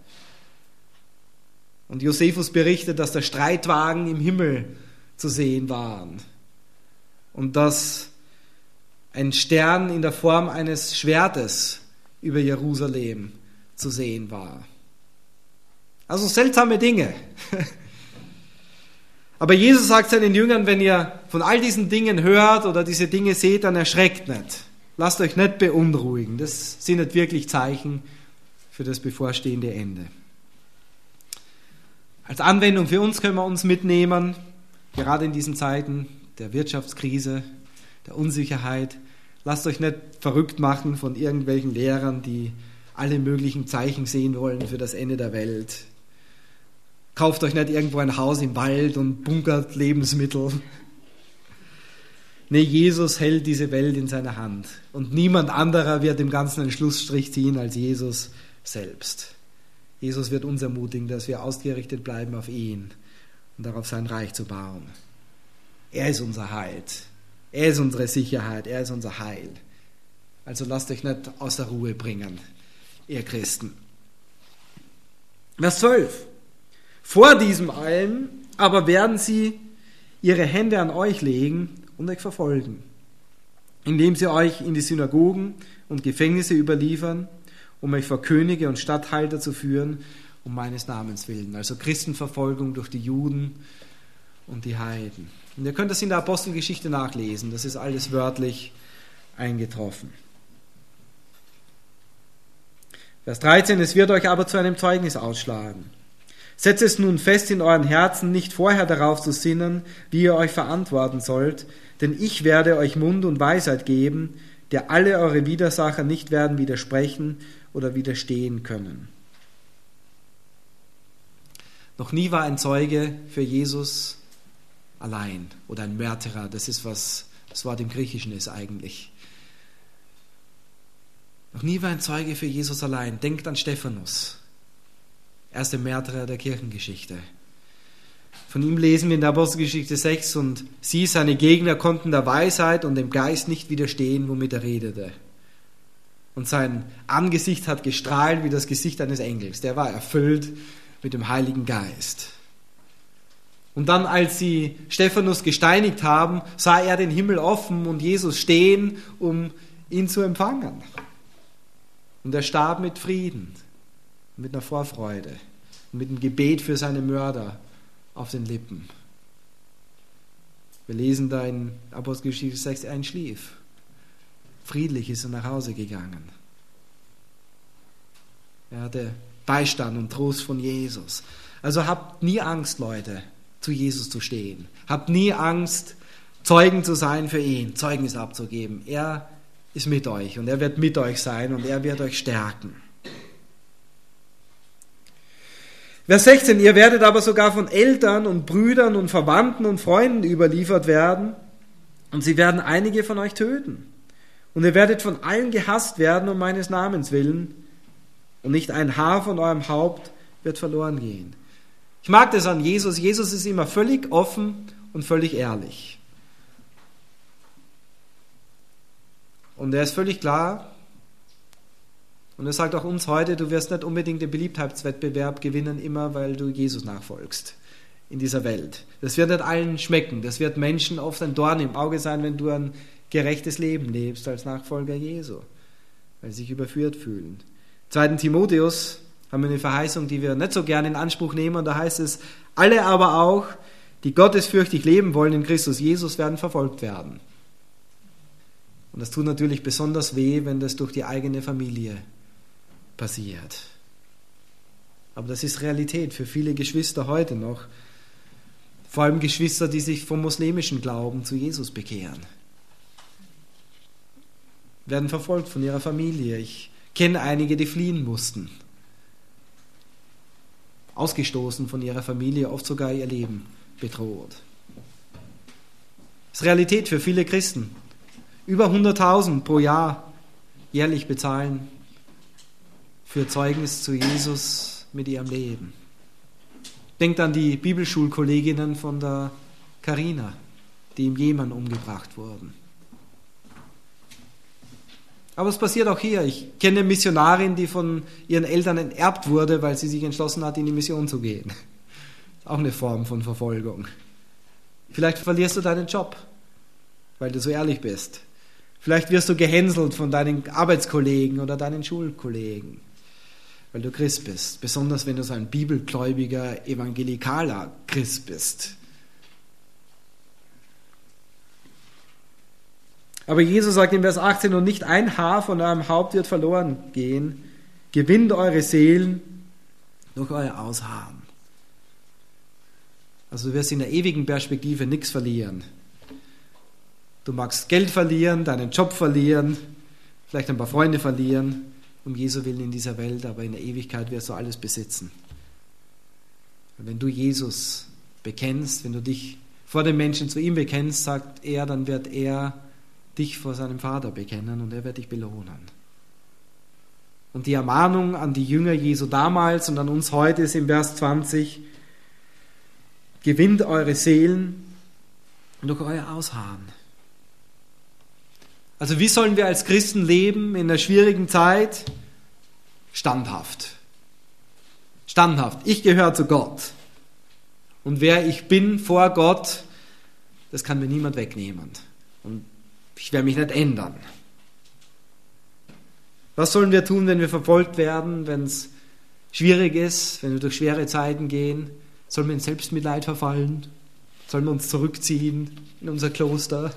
Speaker 1: Und Josephus berichtet, dass da Streitwagen im Himmel zu sehen waren. Und dass ein Stern in der Form eines Schwertes über Jerusalem zu sehen war. Also seltsame Dinge. Aber Jesus sagt seinen Jüngern, wenn ihr von all diesen Dingen hört oder diese Dinge seht, dann erschreckt nicht. Lasst euch nicht beunruhigen. Das sind nicht wirklich Zeichen für das bevorstehende Ende. Als Anwendung für uns können wir uns mitnehmen, gerade in diesen Zeiten der Wirtschaftskrise, der Unsicherheit. Lasst euch nicht verrückt machen von irgendwelchen Lehrern, die alle möglichen Zeichen sehen wollen für das Ende der Welt. Kauft euch nicht irgendwo ein Haus im Wald und bunkert Lebensmittel. Nee, Jesus hält diese Welt in seiner Hand. Und niemand anderer wird dem Ganzen einen Schlussstrich ziehen als Jesus selbst. Jesus wird uns ermutigen, dass wir ausgerichtet bleiben auf ihn und darauf sein Reich zu bauen. Er ist unser Halt. Er ist unsere Sicherheit. Er ist unser Heil. Also lasst euch nicht aus der Ruhe bringen, ihr Christen. Vers 12. Vor diesem allem aber werden sie ihre Hände an euch legen und euch verfolgen, indem sie euch in die Synagogen und Gefängnisse überliefern, um euch vor Könige und Statthalter zu führen, um meines Namens willen. Also Christenverfolgung durch die Juden und die Heiden. Und ihr könnt das in der Apostelgeschichte nachlesen, das ist alles wörtlich eingetroffen. Vers 13, es wird euch aber zu einem Zeugnis ausschlagen. Setzt es nun fest in euren Herzen, nicht vorher darauf zu sinnen, wie ihr euch verantworten sollt, denn ich werde euch Mund und Weisheit geben, der alle eure Widersacher nicht werden widersprechen oder widerstehen können. Noch nie war ein Zeuge für Jesus allein oder ein Märtyrer. Das ist, was das Wort im Griechischen ist eigentlich. Noch nie war ein Zeuge für Jesus allein. Denkt an Stephanus, erster Märtyrer der Kirchengeschichte. Von ihm lesen wir in der Apostelgeschichte 6, und sie, seine Gegner, konnten der Weisheit und dem Geist nicht widerstehen, womit er redete. Und sein Angesicht hat gestrahlt wie das Gesicht eines Engels. Der war erfüllt mit dem Heiligen Geist. Und dann, als sie Stephanus gesteinigt haben, sah er den Himmel offen und Jesus stehen, um ihn zu empfangen. Und er starb mit Frieden, mit einer Vorfreude und mit einem Gebet für seine Mörder auf den Lippen. Wir lesen da in Apostelgeschichte 6, er schlief. Friedlich ist er nach Hause gegangen. Er hatte Beistand und Trost von Jesus. Also habt nie Angst, Leute, zu Jesus zu stehen. Habt nie Angst, Zeugen zu sein für ihn, Zeugnis abzugeben. Er ist mit euch und er wird mit euch sein und er wird euch stärken. Vers 16, ihr werdet aber sogar von Eltern und Brüdern und Verwandten und Freunden überliefert werden und sie werden einige von euch töten. Und ihr werdet von allen gehasst werden um meines Namens willen und nicht ein Haar von eurem Haupt wird verloren gehen. Ich mag das an Jesus. Jesus ist immer völlig offen und völlig ehrlich. Und er ist völlig klar. Und er sagt auch uns heute, du wirst nicht unbedingt den Beliebtheitswettbewerb gewinnen, immer weil du Jesus nachfolgst in dieser Welt. Das wird nicht allen schmecken. Das wird Menschen oft ein Dorn im Auge sein, wenn du ein gerechtes Leben lebst als Nachfolger Jesu, weil sie sich überführt fühlen. 2. Timotheus haben wir eine Verheißung, die wir nicht so gerne in Anspruch nehmen. Und da heißt es, alle aber auch, die gottesfürchtig leben wollen in Christus Jesus, werden verfolgt werden. Und das tut natürlich besonders weh, wenn das durch die eigene Familie passiert. Aber das ist Realität für viele Geschwister heute noch. Vor allem Geschwister, die sich vom muslimischen Glauben zu Jesus bekehren. Werden verfolgt von ihrer Familie. Ich kenne einige, die fliehen mussten. Ausgestoßen von ihrer Familie, oft sogar ihr Leben bedroht. Das ist Realität für viele Christen. Über 100.000 pro Jahr jährlich bezahlen für Zeugnis zu Jesus mit ihrem Leben. Denkt an die Bibelschulkolleginnen von der Carina, die im Jemen umgebracht wurden. Aber es passiert auch hier. Ich kenne eine Missionarin, die von ihren Eltern enterbt wurde, weil sie sich entschlossen hat, in die Mission zu gehen. Auch eine Form von Verfolgung. Vielleicht verlierst du deinen Job, weil du so ehrlich bist. Vielleicht wirst du gehänselt von deinen Arbeitskollegen oder deinen Schulkollegen, weil du Christ bist. Besonders wenn du so ein bibelgläubiger, evangelikaler Christ bist. Aber Jesus sagt in Vers 18, und nicht ein Haar von eurem Haupt wird verloren gehen. Gewinnt eure Seelen durch euer Ausharren. Also du wirst in der ewigen Perspektive nichts verlieren. Du magst Geld verlieren, deinen Job verlieren, vielleicht ein paar Freunde verlieren, um Jesu Willen in dieser Welt, aber in der Ewigkeit wirst du alles besitzen. Und wenn du Jesus bekennst, wenn du dich vor den Menschen zu ihm bekennst, sagt er, dann wird er dich vor seinem Vater bekennen und er wird dich belohnen. Und die Ermahnung an die Jünger Jesu damals und an uns heute ist im Vers 20, gewinnt eure Seelen durch euer Ausharren. Also wie sollen wir als Christen leben in einer schwierigen Zeit? Standhaft. Standhaft. Ich gehöre zu Gott. Und wer ich bin vor Gott, das kann mir niemand wegnehmen. Und ich werde mich nicht ändern. Was sollen wir tun, wenn wir verfolgt werden, wenn es schwierig ist, wenn wir durch schwere Zeiten gehen? Sollen wir in Selbstmitleid verfallen? Sollen wir uns zurückziehen in unser Kloster?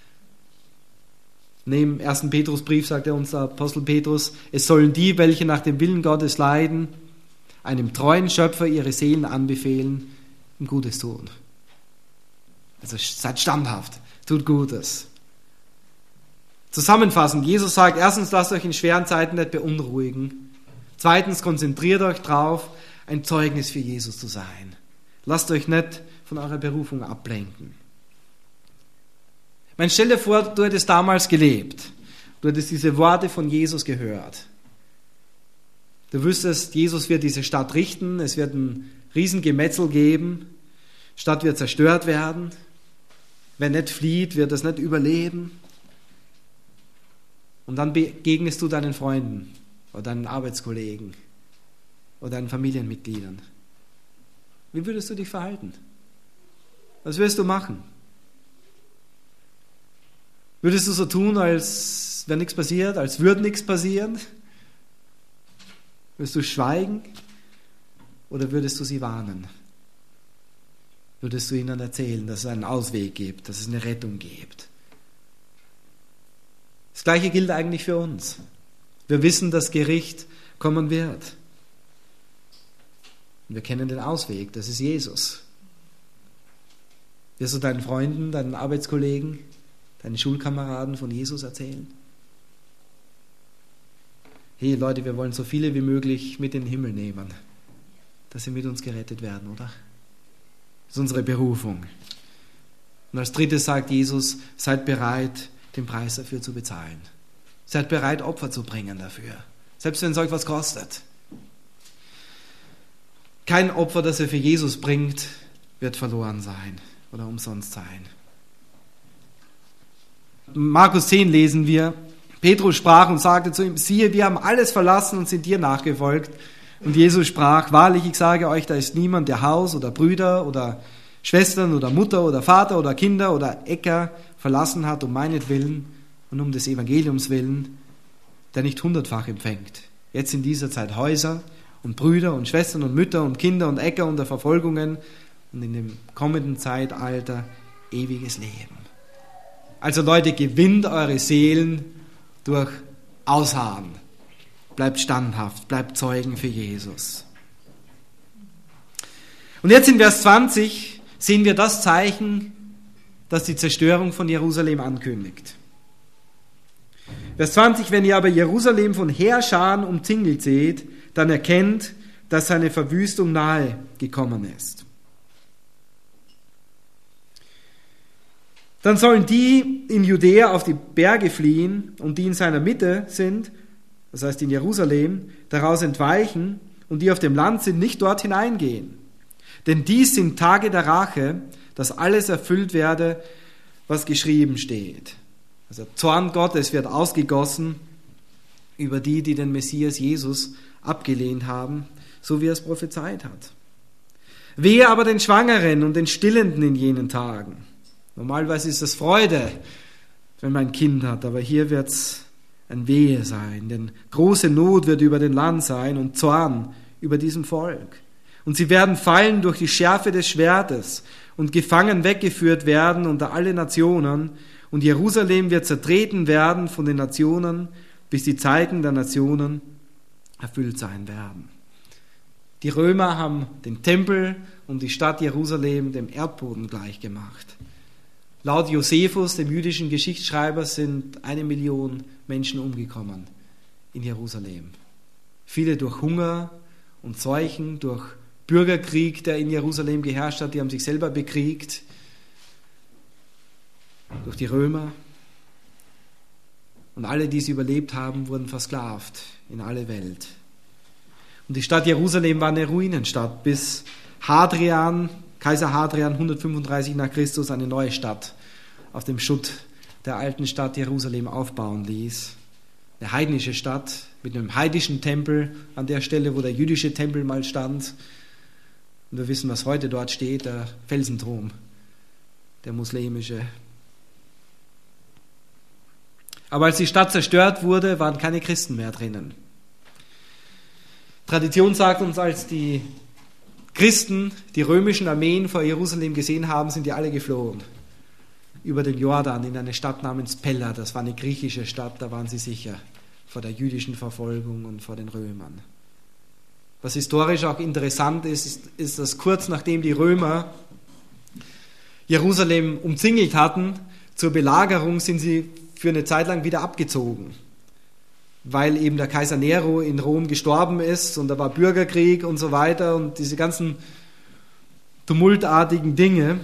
Speaker 1: Neben 1. Petrusbrief sagt uns der Apostel Petrus, es sollen die, welche nach dem Willen Gottes leiden, einem treuen Schöpfer ihre Seelen anbefehlen, ihm Gutes tun. Also seid standhaft, tut Gutes. Zusammenfassend, Jesus sagt, erstens, lasst euch in schweren Zeiten nicht beunruhigen. Zweitens, konzentriert euch drauf, ein Zeugnis für Jesus zu sein. Lasst euch nicht von eurer Berufung ablenken. Stell dir vor, du hättest damals gelebt. Du hättest diese Worte von Jesus gehört. Du wüsstest, Jesus wird diese Stadt richten, es wird ein Riesengemetzel geben, die Stadt wird zerstört werden. Wer nicht flieht, wird es nicht überleben. Und dann begegnest du deinen Freunden oder deinen Arbeitskollegen oder deinen Familienmitgliedern. Wie würdest du dich verhalten? Was würdest du machen? Würdest du so tun, als wäre nichts passiert, als würde nichts passieren? Würdest du schweigen oder würdest du sie warnen? Würdest du ihnen erzählen, dass es einen Ausweg gibt, dass es eine Rettung gibt? Das Gleiche gilt eigentlich für uns. Wir wissen, dass Gericht kommen wird. Und wir kennen den Ausweg, das ist Jesus. Wirst du deinen Freunden, deinen Arbeitskollegen, deinen Schulkameraden von Jesus erzählen? Hey Leute, wir wollen so viele wie möglich mit in den Himmel nehmen, dass sie mit uns gerettet werden, oder? Das ist unsere Berufung. Und als drittes sagt Jesus, seid bereit, den Preis dafür zu bezahlen. Seid bereit, Opfer zu bringen dafür. Selbst wenn es euch was kostet. Kein Opfer, das ihr für Jesus bringt, wird verloren sein oder umsonst sein. In Markus 10 lesen wir, Petrus sprach und sagte zu ihm, siehe, wir haben alles verlassen und sind dir nachgefolgt. Und Jesus sprach, wahrlich, ich sage euch, da ist niemand, der Haus oder Brüder oder Schwestern oder Mutter oder Vater oder Kinder oder Äcker verlassen hat um meinetwillen und um des Evangeliums willen, der nicht 100-fach empfängt. Jetzt in dieser Zeit Häuser und Brüder und Schwestern und Mütter und Kinder und Äcker unter Verfolgungen und in dem kommenden Zeitalter ewiges Leben. Also Leute, gewinnt eure Seelen durch Ausharren. Bleibt standhaft, bleibt Zeugen für Jesus. Und jetzt in Vers 20 sehen wir das Zeichen, das die Zerstörung von Jerusalem ankündigt. Vers 20, wenn ihr aber Jerusalem von Heerscharen umzingelt seht, dann erkennt, dass seine Verwüstung nahe gekommen ist. Dann sollen die in Judäa auf die Berge fliehen und die in seiner Mitte sind, das heißt in Jerusalem, daraus entweichen und die auf dem Land sind, nicht dort hineingehen. Denn dies sind Tage der Rache, dass alles erfüllt werde, was geschrieben steht. Also Zorn Gottes wird ausgegossen über die, die den Messias Jesus abgelehnt haben, so wie er es prophezeit hat. Wehe aber den Schwangeren und den Stillenden in jenen Tagen. Normalerweise ist das Freude, wenn man ein Kind hat, aber hier wird es ein Wehe sein, denn große Not wird über den Land sein und Zorn über diesem Volk. Und sie werden fallen durch die Schärfe des Schwertes und gefangen weggeführt werden unter alle Nationen, und Jerusalem wird zertreten werden von den Nationen, bis die Zeiten der Nationen erfüllt sein werden. Die Römer haben den Tempel und die Stadt Jerusalem dem Erdboden gleichgemacht. Laut Josephus, dem jüdischen Geschichtsschreiber, sind 1 Million Menschen umgekommen in Jerusalem. Viele durch Hunger und Seuchen, durch Bürgerkrieg, der in Jerusalem geherrscht hat, die haben sich selber bekriegt, durch die Römer. Und alle, die sie überlebt haben, wurden versklavt in alle Welt. Und die Stadt Jerusalem war eine Ruinenstadt, bis Hadrian, Kaiser Hadrian 135 nach Christus eine neue Stadt auf dem Schutt der alten Stadt Jerusalem aufbauen ließ. Eine heidnische Stadt mit einem heidnischen Tempel an der Stelle, wo der jüdische Tempel mal stand. Und wir wissen, was heute dort steht, der Felsenturm, der muslimische. Aber als die Stadt zerstört wurde, waren keine Christen mehr drinnen. Tradition sagt uns, als die Christen die römischen Armeen vor Jerusalem gesehen haben, sind die alle geflohen. Über den Jordan in eine Stadt namens Pella, das war eine griechische Stadt, da waren sie sicher vor der jüdischen Verfolgung und vor den Römern. Was historisch auch interessant ist, dass kurz nachdem die Römer Jerusalem umzingelt hatten, zur Belagerung sind sie für eine Zeit lang wieder abgezogen, weil eben der Kaiser Nero in Rom gestorben ist und da war Bürgerkrieg und so weiter und diese ganzen tumultartigen Dinge.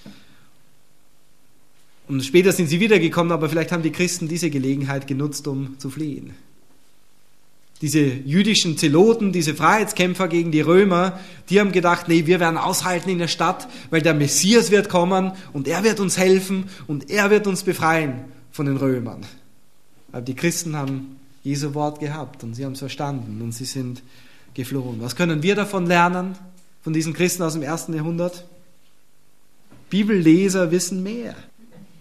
Speaker 1: Und später sind sie wiedergekommen, aber vielleicht haben die Christen diese Gelegenheit genutzt, um zu fliehen. Diese jüdischen Zeloten, diese Freiheitskämpfer gegen die Römer, die haben gedacht, nee, wir werden aushalten in der Stadt, weil der Messias wird kommen und er wird uns helfen und er wird uns befreien von den Römern. Aber die Christen haben Jesu Wort gehabt und sie haben es verstanden und sie sind geflohen. Was können wir davon lernen, von diesen Christen aus dem 1. Jahrhundert? Bibelleser wissen mehr.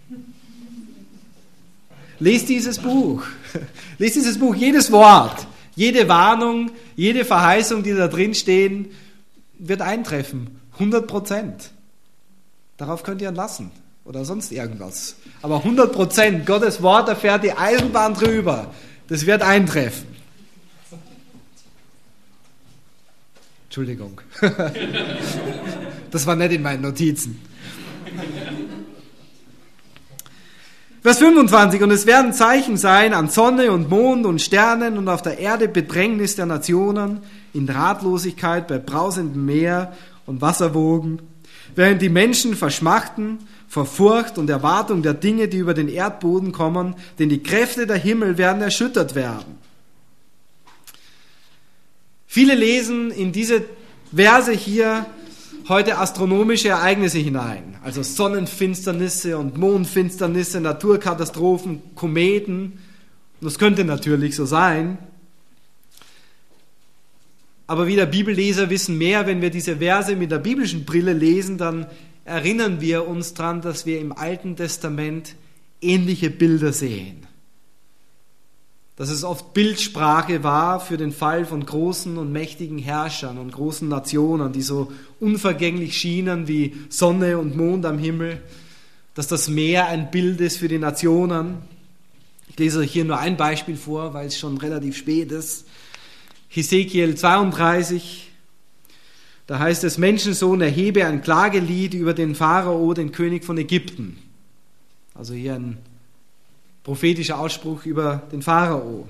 Speaker 1: Lest dieses Buch. Lest dieses Buch, jedes Wort. Jede Warnung, jede Verheißung, die da drin stehen, wird eintreffen. 100%. Darauf könnt ihr entlassen. Oder sonst irgendwas. Aber 100%, Gottes Wort, da fährt die Eisenbahn drüber. Das wird eintreffen. Entschuldigung. Das war nicht in meinen Notizen. Vers 25, und es werden Zeichen sein an Sonne und Mond und Sternen und auf der Erde Bedrängnis der Nationen, in Ratlosigkeit bei brausendem Meer und Wasserwogen, während die Menschen verschmachten vor Furcht und Erwartung der Dinge, die über den Erdboden kommen, denn die Kräfte der Himmel werden erschüttert werden. Viele lesen in diese Verse hier heute astronomische Ereignisse hinein, also Sonnenfinsternisse und Mondfinsternisse, Naturkatastrophen, Kometen. Das könnte natürlich so sein. Aber wir Bibelleser wissen mehr, wenn wir diese Verse mit der biblischen Brille lesen, dann erinnern wir uns daran, dass wir im Alten Testament ähnliche Bilder sehen. Dass es oft Bildsprache war für den Fall von großen und mächtigen Herrschern und großen Nationen, die so unvergänglich schienen wie Sonne und Mond am Himmel, dass das Meer ein Bild ist für die Nationen. Ich lese euch hier nur ein Beispiel vor, weil es schon relativ spät ist. Hesekiel 32, da heißt es, Menschensohn, erhebe ein Klagelied über den Pharao, den König von Ägypten. Also hier ein prophetischer Ausspruch über den Pharao.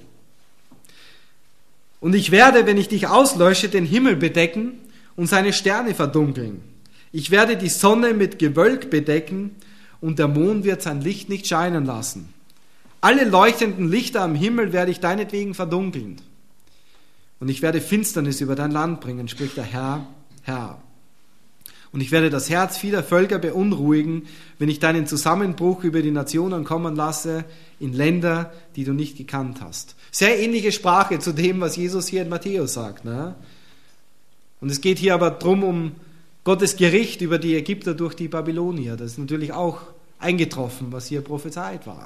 Speaker 1: Und ich werde, wenn ich dich auslösche, den Himmel bedecken und seine Sterne verdunkeln. Ich werde die Sonne mit Gewölk bedecken und der Mond wird sein Licht nicht scheinen lassen. Alle leuchtenden Lichter am Himmel werde ich deinetwegen verdunkeln. Und ich werde Finsternis über dein Land bringen, spricht der Herr. Und ich werde das Herz vieler Völker beunruhigen, wenn ich deinen Zusammenbruch über die Nationen kommen lasse, in Länder, die du nicht gekannt hast. Sehr ähnliche Sprache zu dem, was Jesus hier in Matthäus sagt. Ne? Und es geht hier aber darum, um Gottes Gericht über die Ägypter durch die Babylonier. Das ist natürlich auch eingetroffen, was hier prophezeit war.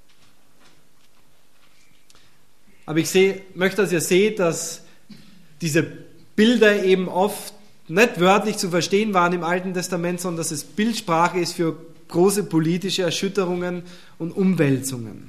Speaker 1: Aber ich möchte, dass ihr seht, dass diese Bilder eben oft nicht wörtlich zu verstehen waren im Alten Testament, sondern dass es Bildsprache ist für große politische Erschütterungen und Umwälzungen.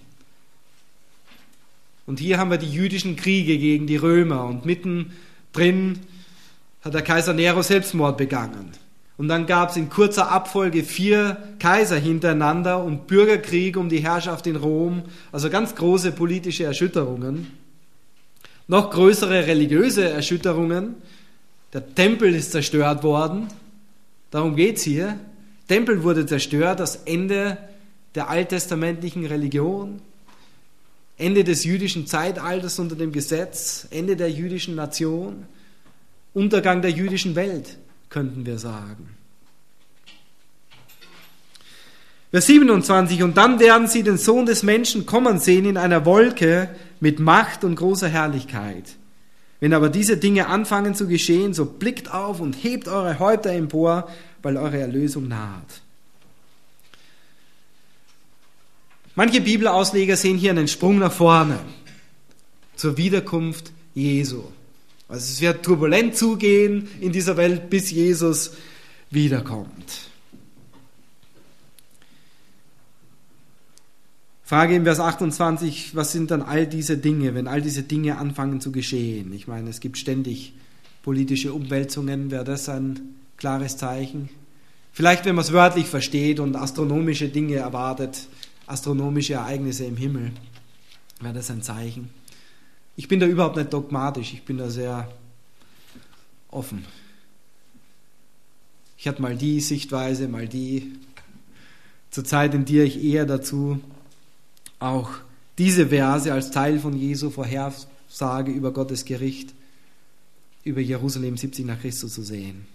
Speaker 1: Und hier haben wir die jüdischen Kriege gegen die Römer und mittendrin hat der Kaiser Nero Selbstmord begangen. Und dann gab es in kurzer Abfolge 4 Kaiser hintereinander und Bürgerkrieg um die Herrschaft in Rom, also ganz große politische Erschütterungen. Noch größere religiöse Erschütterungen. Der Tempel ist zerstört worden, darum geht es hier. Der Tempel wurde zerstört, das Ende der alttestamentlichen Religion, Ende des jüdischen Zeitalters unter dem Gesetz, Ende der jüdischen Nation, Untergang der jüdischen Welt, könnten wir sagen. Vers 27, und dann werden sie den Sohn des Menschen kommen sehen in einer Wolke mit Macht und großer Herrlichkeit. Wenn aber diese Dinge anfangen zu geschehen, so blickt auf und hebt eure Häupter empor, weil eure Erlösung naht. Manche Bibelausleger sehen hier einen Sprung nach vorne zur Wiederkunft Jesu. Also es wird turbulent zugehen in dieser Welt, bis Jesus wiederkommt. Frage im Vers 28, was sind dann all diese Dinge, wenn all diese Dinge anfangen zu geschehen? Ich meine, es gibt ständig politische Umwälzungen, wäre das ein klares Zeichen? Vielleicht, wenn man es wörtlich versteht und astronomische Dinge erwartet, astronomische Ereignisse im Himmel, wäre das ein Zeichen. Ich bin da überhaupt nicht dogmatisch, ich bin da sehr offen. Ich hatte mal die Sichtweise, mal die. Zurzeit tendiere ich eher dazu, auch diese Verse als Teil von Jesu Vorhersage über Gottes Gericht über Jerusalem 70 nach Christus zu sehen.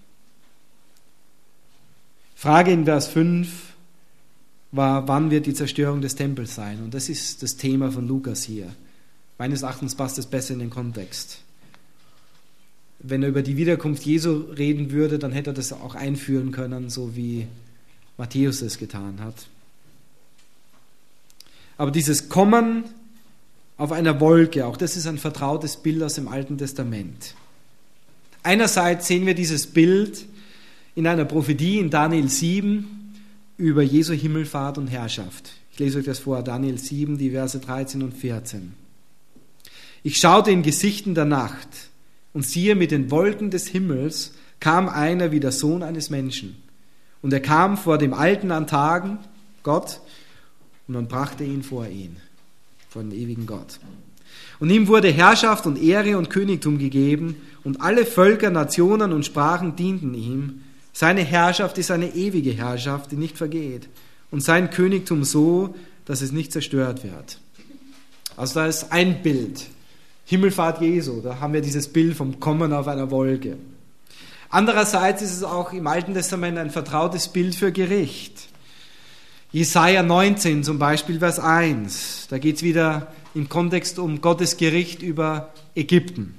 Speaker 1: Frage in Vers 5 war, wann wird die Zerstörung des Tempels sein? Und das ist das Thema von Lukas hier. Meines Erachtens passt es besser in den Kontext. Wenn er über die Wiederkunft Jesu reden würde, dann hätte er das auch einführen können, so wie Matthäus es getan hat. Aber dieses Kommen auf einer Wolke. Auch das ist ein vertrautes Bild aus dem Alten Testament. Einerseits sehen wir dieses Bild in einer Prophetie in Daniel 7 über Jesu Himmelfahrt und Herrschaft. Ich lese euch das vor, Daniel 7, die Verse 13 und 14. Ich schaute in Gesichten der Nacht und siehe, mit den Wolken des Himmels kam einer wie der Sohn eines Menschen. Und er kam vor dem Alten an Tagen, Gott, und man brachte ihn vor den ewigen Gott. Und ihm wurde Herrschaft und Ehre und Königtum gegeben, und alle Völker, Nationen und Sprachen dienten ihm. Seine Herrschaft ist eine ewige Herrschaft, die nicht vergeht, und sein Königtum so, dass es nicht zerstört wird. Also da ist ein Bild, Himmelfahrt Jesu, da haben wir dieses Bild vom Kommen auf einer Wolke. Andererseits ist es auch im Alten Testament ein vertrautes Bild für Gericht. Jesaja 19 zum Beispiel, Vers 1, da geht es wieder im Kontext um Gottes Gericht über Ägypten.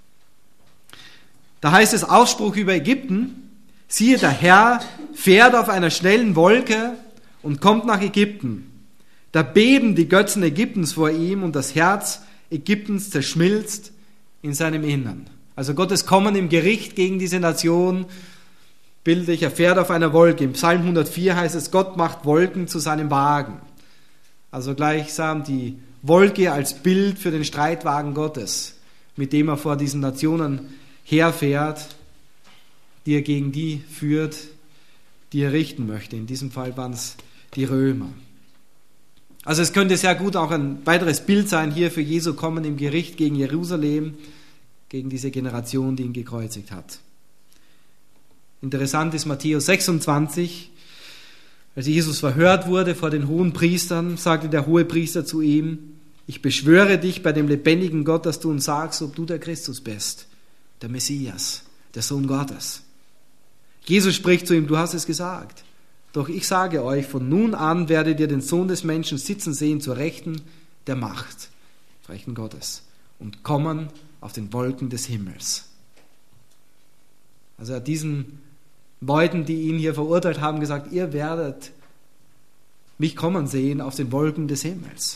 Speaker 1: Da heißt es Ausspruch über Ägypten: Siehe, der Herr fährt auf einer schnellen Wolke und kommt nach Ägypten. Da beben die Götzen Ägyptens vor ihm und das Herz Ägyptens zerschmilzt in seinem Innern. Also Gottes Kommen im Gericht gegen diese Nation, bildlich, er fährt auf einer Wolke. Im Psalm 104 heißt es, Gott macht Wolken zu seinem Wagen. Also gleichsam die Wolke als Bild für den Streitwagen Gottes, mit dem er vor diesen Nationen herfährt, die er gegen die führt, die er richten möchte. In diesem Fall waren es die Römer. Also es könnte sehr gut auch ein weiteres Bild sein hier für Jesu Kommen im Gericht gegen Jerusalem, gegen diese Generation, die ihn gekreuzigt hat. Interessant ist Matthäus 26, als Jesus verhört wurde vor den hohen Priestern, sagte der Hohepriester zu ihm: Ich beschwöre dich bei dem lebendigen Gott, dass du uns sagst, ob du der Christus bist, der Messias, der Sohn Gottes. Jesus spricht zu ihm: Du hast es gesagt. Doch ich sage euch, von nun an werdet ihr den Sohn des Menschen sitzen sehen zur Rechten der Macht, Rechten Gottes, und kommen auf den Wolken des Himmels. Also er hat diesen Leuten, die ihn hier verurteilt haben, gesagt: Ihr werdet mich kommen sehen auf den Wolken des Himmels.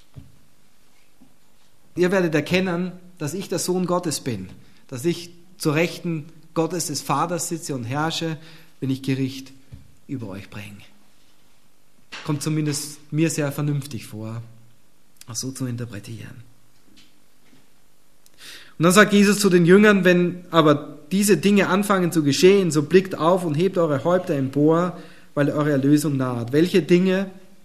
Speaker 1: Ihr werdet erkennen, dass ich der Sohn Gottes bin, dass ich zur Rechten Gottes des Vaters sitze und herrsche, wenn ich Gericht über euch bringe. Kommt zumindest mir sehr vernünftig vor, auch so zu interpretieren. Und dann sagt Jesus zu den Jüngern: Wenn aber diese Dinge anfangen zu geschehen, so blickt auf und hebt eure Häupter empor, weil eure Erlösung naht. Welche Dinge?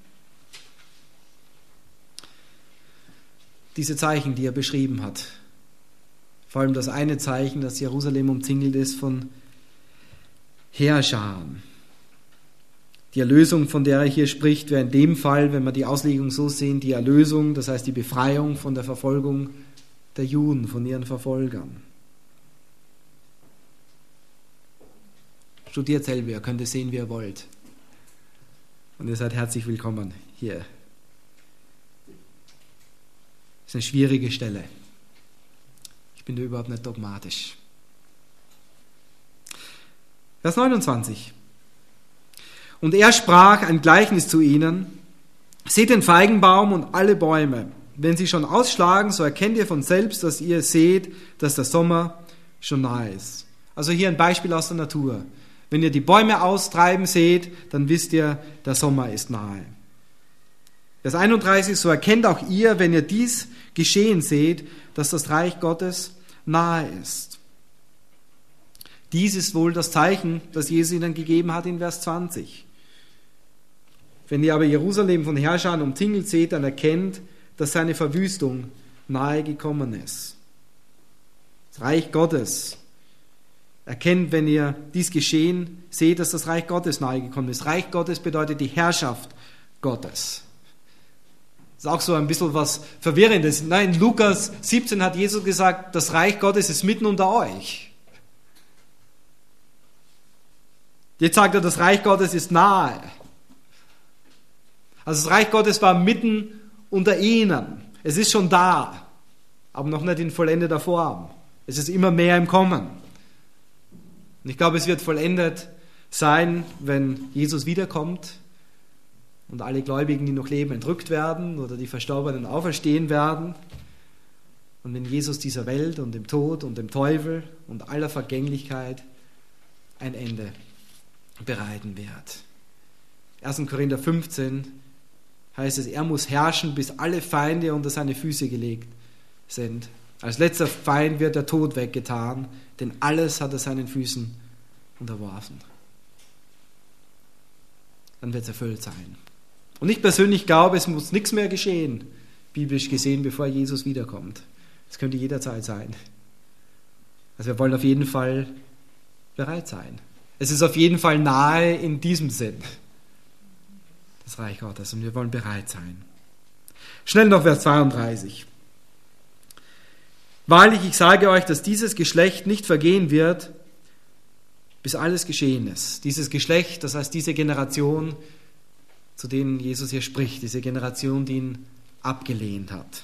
Speaker 1: Diese Zeichen, die er beschrieben hat. Vor allem das eine Zeichen, dass Jerusalem umzingelt ist von Heerscharen. Die Erlösung, von der er hier spricht, wäre in dem Fall, wenn wir die Auslegung so sehen, die Erlösung, das heißt die Befreiung von der Verfolgung der Juden, von ihren Verfolgern. Studiert selber, ihr könnt es sehen, wie ihr wollt. Und ihr seid herzlich willkommen hier. Das ist eine schwierige Stelle. Ich bin da überhaupt nicht dogmatisch. Vers 29. Und er sprach ein Gleichnis zu ihnen: Seht den Feigenbaum und alle Bäume. Wenn sie schon ausschlagen, so erkennt ihr von selbst, dass ihr seht, dass der Sommer schon nahe ist. Also hier ein Beispiel aus der Natur. Wenn ihr die Bäume austreiben seht, dann wisst ihr, der Sommer ist nahe. Vers 31, so erkennt auch ihr, wenn ihr dies geschehen seht, dass das Reich Gottes nahe ist. Dies ist wohl das Zeichen, das Jesus ihnen gegeben hat in Vers 20. Wenn ihr aber Jerusalem von Herrschern umzingelt seht, dann erkennt, dass seine Verwüstung nahe gekommen ist. Das Reich Gottes erkennt, wenn ihr dies geschehen seht, dass das Reich Gottes nahe gekommen ist. Reich Gottes bedeutet die Herrschaft Gottes. Das ist auch so ein bisschen was Verwirrendes. Nein, in Lukas 17 hat Jesus gesagt, das Reich Gottes ist mitten unter euch. Jetzt sagt er, das Reich Gottes ist nahe. Also das Reich Gottes war mitten unter ihnen. Es ist schon da, aber noch nicht in vollendeter Form. Es ist immer mehr im Kommen. Und ich glaube, es wird vollendet sein, wenn Jesus wiederkommt und alle Gläubigen, die noch leben, entrückt werden oder die Verstorbenen auferstehen werden. Und wenn Jesus dieser Welt und dem Tod und dem Teufel und aller Vergänglichkeit ein Ende bereiten wird. 1. Korinther 15 heißt es, er muss herrschen, bis alle Feinde unter seine Füße gelegt sind. Als letzter Feind wird der Tod weggetan, denn alles hat er seinen Füßen unterworfen. Dann wird es erfüllt sein. Und ich persönlich glaube, es muss nichts mehr geschehen, biblisch gesehen, bevor Jesus wiederkommt. Es könnte jederzeit sein. Also wir wollen auf jeden Fall bereit sein. Es ist auf jeden Fall nahe in diesem Sinn, das Reich Gottes, und wir wollen bereit sein. Schnell noch Vers 32. Wahrlich, ich sage euch, dass dieses Geschlecht nicht vergehen wird, bis alles geschehen ist. Dieses Geschlecht, das heißt diese Generation, zu denen Jesus hier spricht, diese Generation, die ihn abgelehnt hat.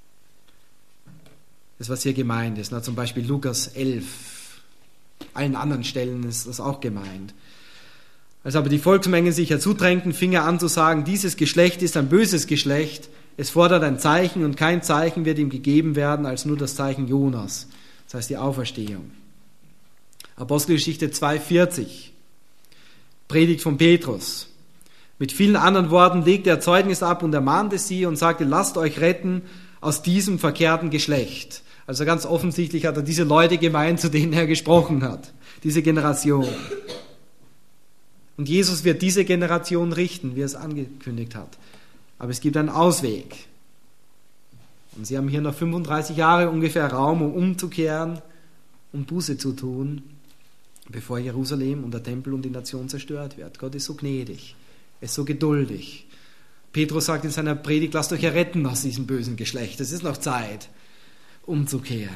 Speaker 1: Das, was hier gemeint ist, zum Beispiel Lukas 11, allen anderen Stellen ist das auch gemeint. Als aber die Volksmengen sich herzudrängten, fing er an zu sagen, dieses Geschlecht ist ein böses Geschlecht, es fordert ein Zeichen und kein Zeichen wird ihm gegeben werden, als nur das Zeichen Jonas, das heißt die Auferstehung. Apostelgeschichte 2,40, Predigt von Petrus. Mit vielen anderen Worten legte er Zeugnis ab und ermahnte sie und sagte, lasst euch retten aus diesem verkehrten Geschlecht. Also ganz offensichtlich hat er diese Leute gemeint, zu denen er gesprochen hat, diese Generation. Und Jesus wird diese Generation richten, wie er es angekündigt hat. Aber es gibt einen Ausweg. Und sie haben hier noch 35 Jahre ungefähr Raum, um umzukehren und Buße zu tun, bevor Jerusalem und der Tempel und die Nation zerstört wird. Gott ist so gnädig, er ist so geduldig. Petrus sagt in seiner Predigt, lasst euch erretten aus diesem bösen Geschlecht. Es ist noch Zeit, umzukehren.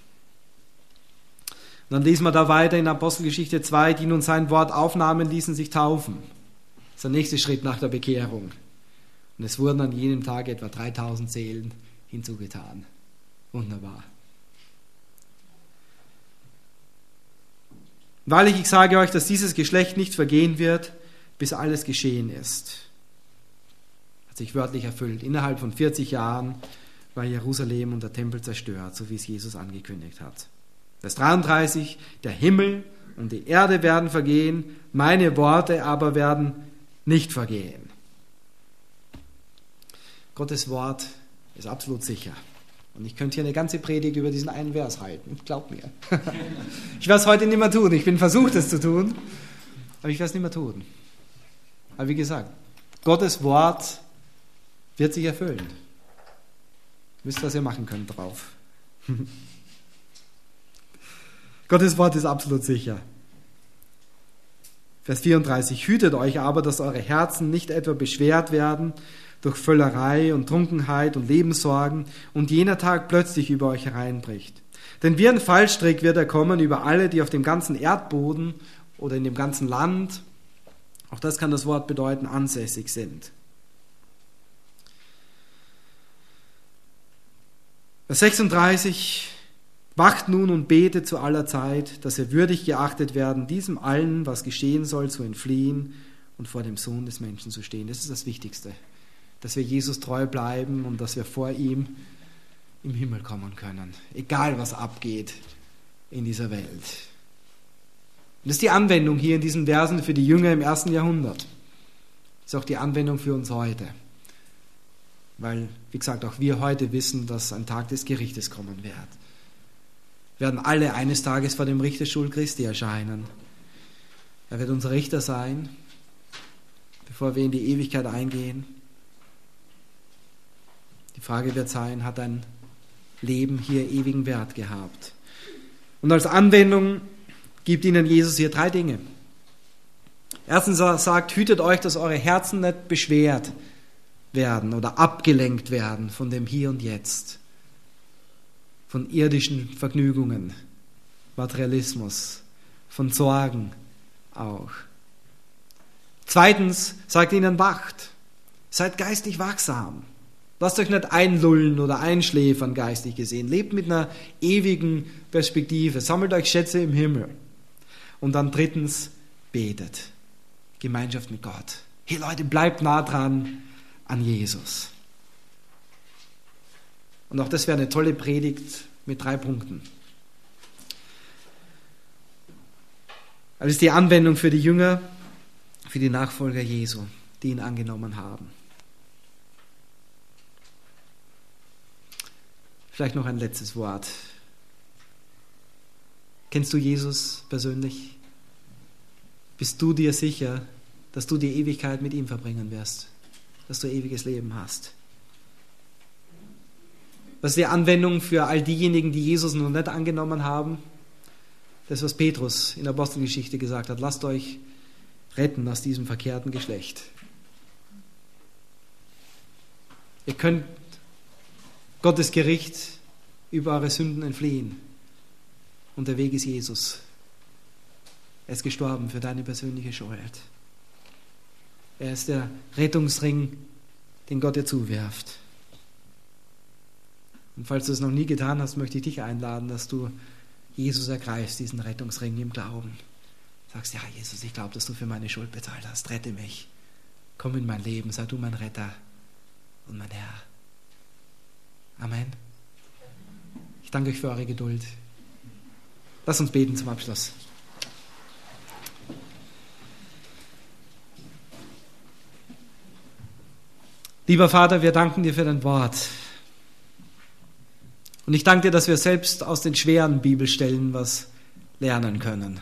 Speaker 1: Und dann lesen wir da weiter in Apostelgeschichte 2, die nun sein Wort aufnahmen, ließen sich taufen. Das ist der nächste Schritt nach der Bekehrung. Und es wurden an jenem Tag etwa 3000 Seelen hinzugetan. Wunderbar. Wahrlich, ich sage euch, dass dieses Geschlecht nicht vergehen wird, bis alles geschehen ist. Hat sich wörtlich erfüllt. Innerhalb von 40 Jahren war Jerusalem und der Tempel zerstört, so wie es Jesus angekündigt hat. Vers 33, der Himmel und die Erde werden vergehen, meine Worte aber werden nicht vergehen. Gottes Wort ist absolut sicher. Und ich könnte hier eine ganze Predigt über diesen einen Vers halten. Glaubt mir. Ich werde es heute nicht mehr tun. Ich bin versucht, es zu tun. Aber ich werde es nicht mehr tun. Aber wie gesagt, Gottes Wort wird sich erfüllen. Wisst, was ihr machen könnt drauf. Gottes Wort ist absolut sicher. Vers 34. Hütet euch aber, dass eure Herzen nicht etwa beschwert werden durch Völlerei und Trunkenheit und Lebenssorgen und jener Tag plötzlich über euch hereinbricht. Denn wie ein Fallstrick wird er kommen über alle, die auf dem ganzen Erdboden oder in dem ganzen Land, auch das kann das Wort bedeuten, ansässig sind. Vers 36. Wacht nun und betet zu aller Zeit, dass ihr würdig geachtet werden, diesem allen, was geschehen soll, zu entfliehen und vor dem Sohn des Menschen zu stehen. Das ist das Wichtigste. Dass wir Jesus treu bleiben und dass wir vor ihm im Himmel kommen können. Egal, was abgeht in dieser Welt. Und das ist die Anwendung hier in diesen Versen für die Jünger im 1. Jahrhundert. Das ist auch die Anwendung für uns heute. Weil, wie gesagt, auch wir heute wissen, dass ein Tag des Gerichtes kommen wird. Wir werden alle eines Tages vor dem Richterstuhl Christi erscheinen. Er wird unser Richter sein, bevor wir in die Ewigkeit eingehen. Die Frage wird sein, hat ein Leben hier ewigen Wert gehabt? Und als Anwendung gibt ihnen Jesus hier 3 Dinge. Erstens sagt, hütet euch, dass eure Herzen nicht beschwert werden oder abgelenkt werden von dem Hier und Jetzt, von irdischen Vergnügungen, Materialismus, von Sorgen auch. Zweitens sagt ihnen, wacht, seid geistig wachsam. Lasst euch nicht einlullen oder einschläfern, geistig gesehen. Lebt mit einer ewigen Perspektive. Sammelt euch Schätze im Himmel. Und dann drittens, betet. Gemeinschaft mit Gott. Hey Leute, bleibt nah dran an Jesus. Und auch das wäre eine tolle Predigt mit 3 Punkten. Das ist die Anwendung für die Jünger, für die Nachfolger Jesu, die ihn angenommen haben. Vielleicht noch ein letztes Wort. Kennst du Jesus persönlich? Bist du dir sicher, dass du die Ewigkeit mit ihm verbringen wirst? Dass du ewiges Leben hast? Was ist die Anwendung für all diejenigen, die Jesus noch nicht angenommen haben? Das, was Petrus in der Apostelgeschichte gesagt hat. Lasst euch retten aus diesem verkehrten Geschlecht. Ihr könnt Gottes Gericht über eure Sünden entfliehen. Und der Weg ist Jesus. Er ist gestorben für deine persönliche Schuld. Er ist der Rettungsring, den Gott dir zuwirft. Und falls du es noch nie getan hast, möchte ich dich einladen, dass du Jesus ergreifst, diesen Rettungsring im Glauben. Sagst, ja Jesus, ich glaube, dass du für meine Schuld bezahlt hast. Rette mich. Komm in mein Leben, sei du mein Retter und mein Herr. Amen. Ich danke euch für eure Geduld. Lass uns beten zum Abschluss. Lieber Vater, wir danken dir für dein Wort. Und ich danke dir, dass wir selbst aus den schweren Bibelstellen was lernen können.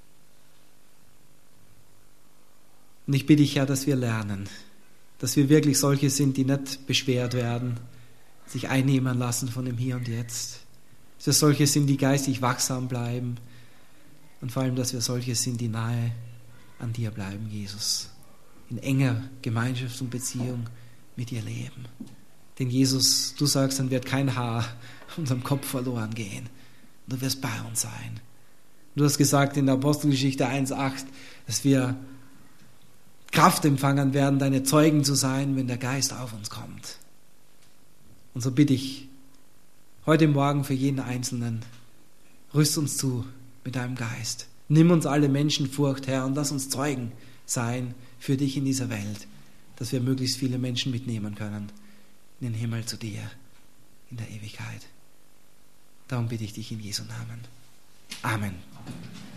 Speaker 1: Und ich bitte dich, Herr, dass wir lernen, dass wir wirklich solche sind, die nicht beschwert werden, sich einnehmen lassen von dem Hier und Jetzt. Dass wir solche sind, die geistig wachsam bleiben und vor allem, dass wir solche sind, die nahe an dir bleiben, Jesus. In enger Gemeinschaft und Beziehung mit dir leben. Denn Jesus, du sagst, dann wird kein Haar unserem Kopf verloren gehen. Du wirst bei uns sein. Du hast gesagt in der Apostelgeschichte 1,8, dass wir Kraft empfangen werden, deine Zeugen zu sein, wenn der Geist auf uns kommt. Und so bitte ich heute Morgen für jeden Einzelnen, rüst uns zu mit deinem Geist. Nimm uns alle Menschenfurcht, Herr, und lass uns Zeugen sein für dich in dieser Welt, dass wir möglichst viele Menschen mitnehmen können in den Himmel zu dir, in der Ewigkeit. Darum bitte ich dich in Jesu Namen. Amen.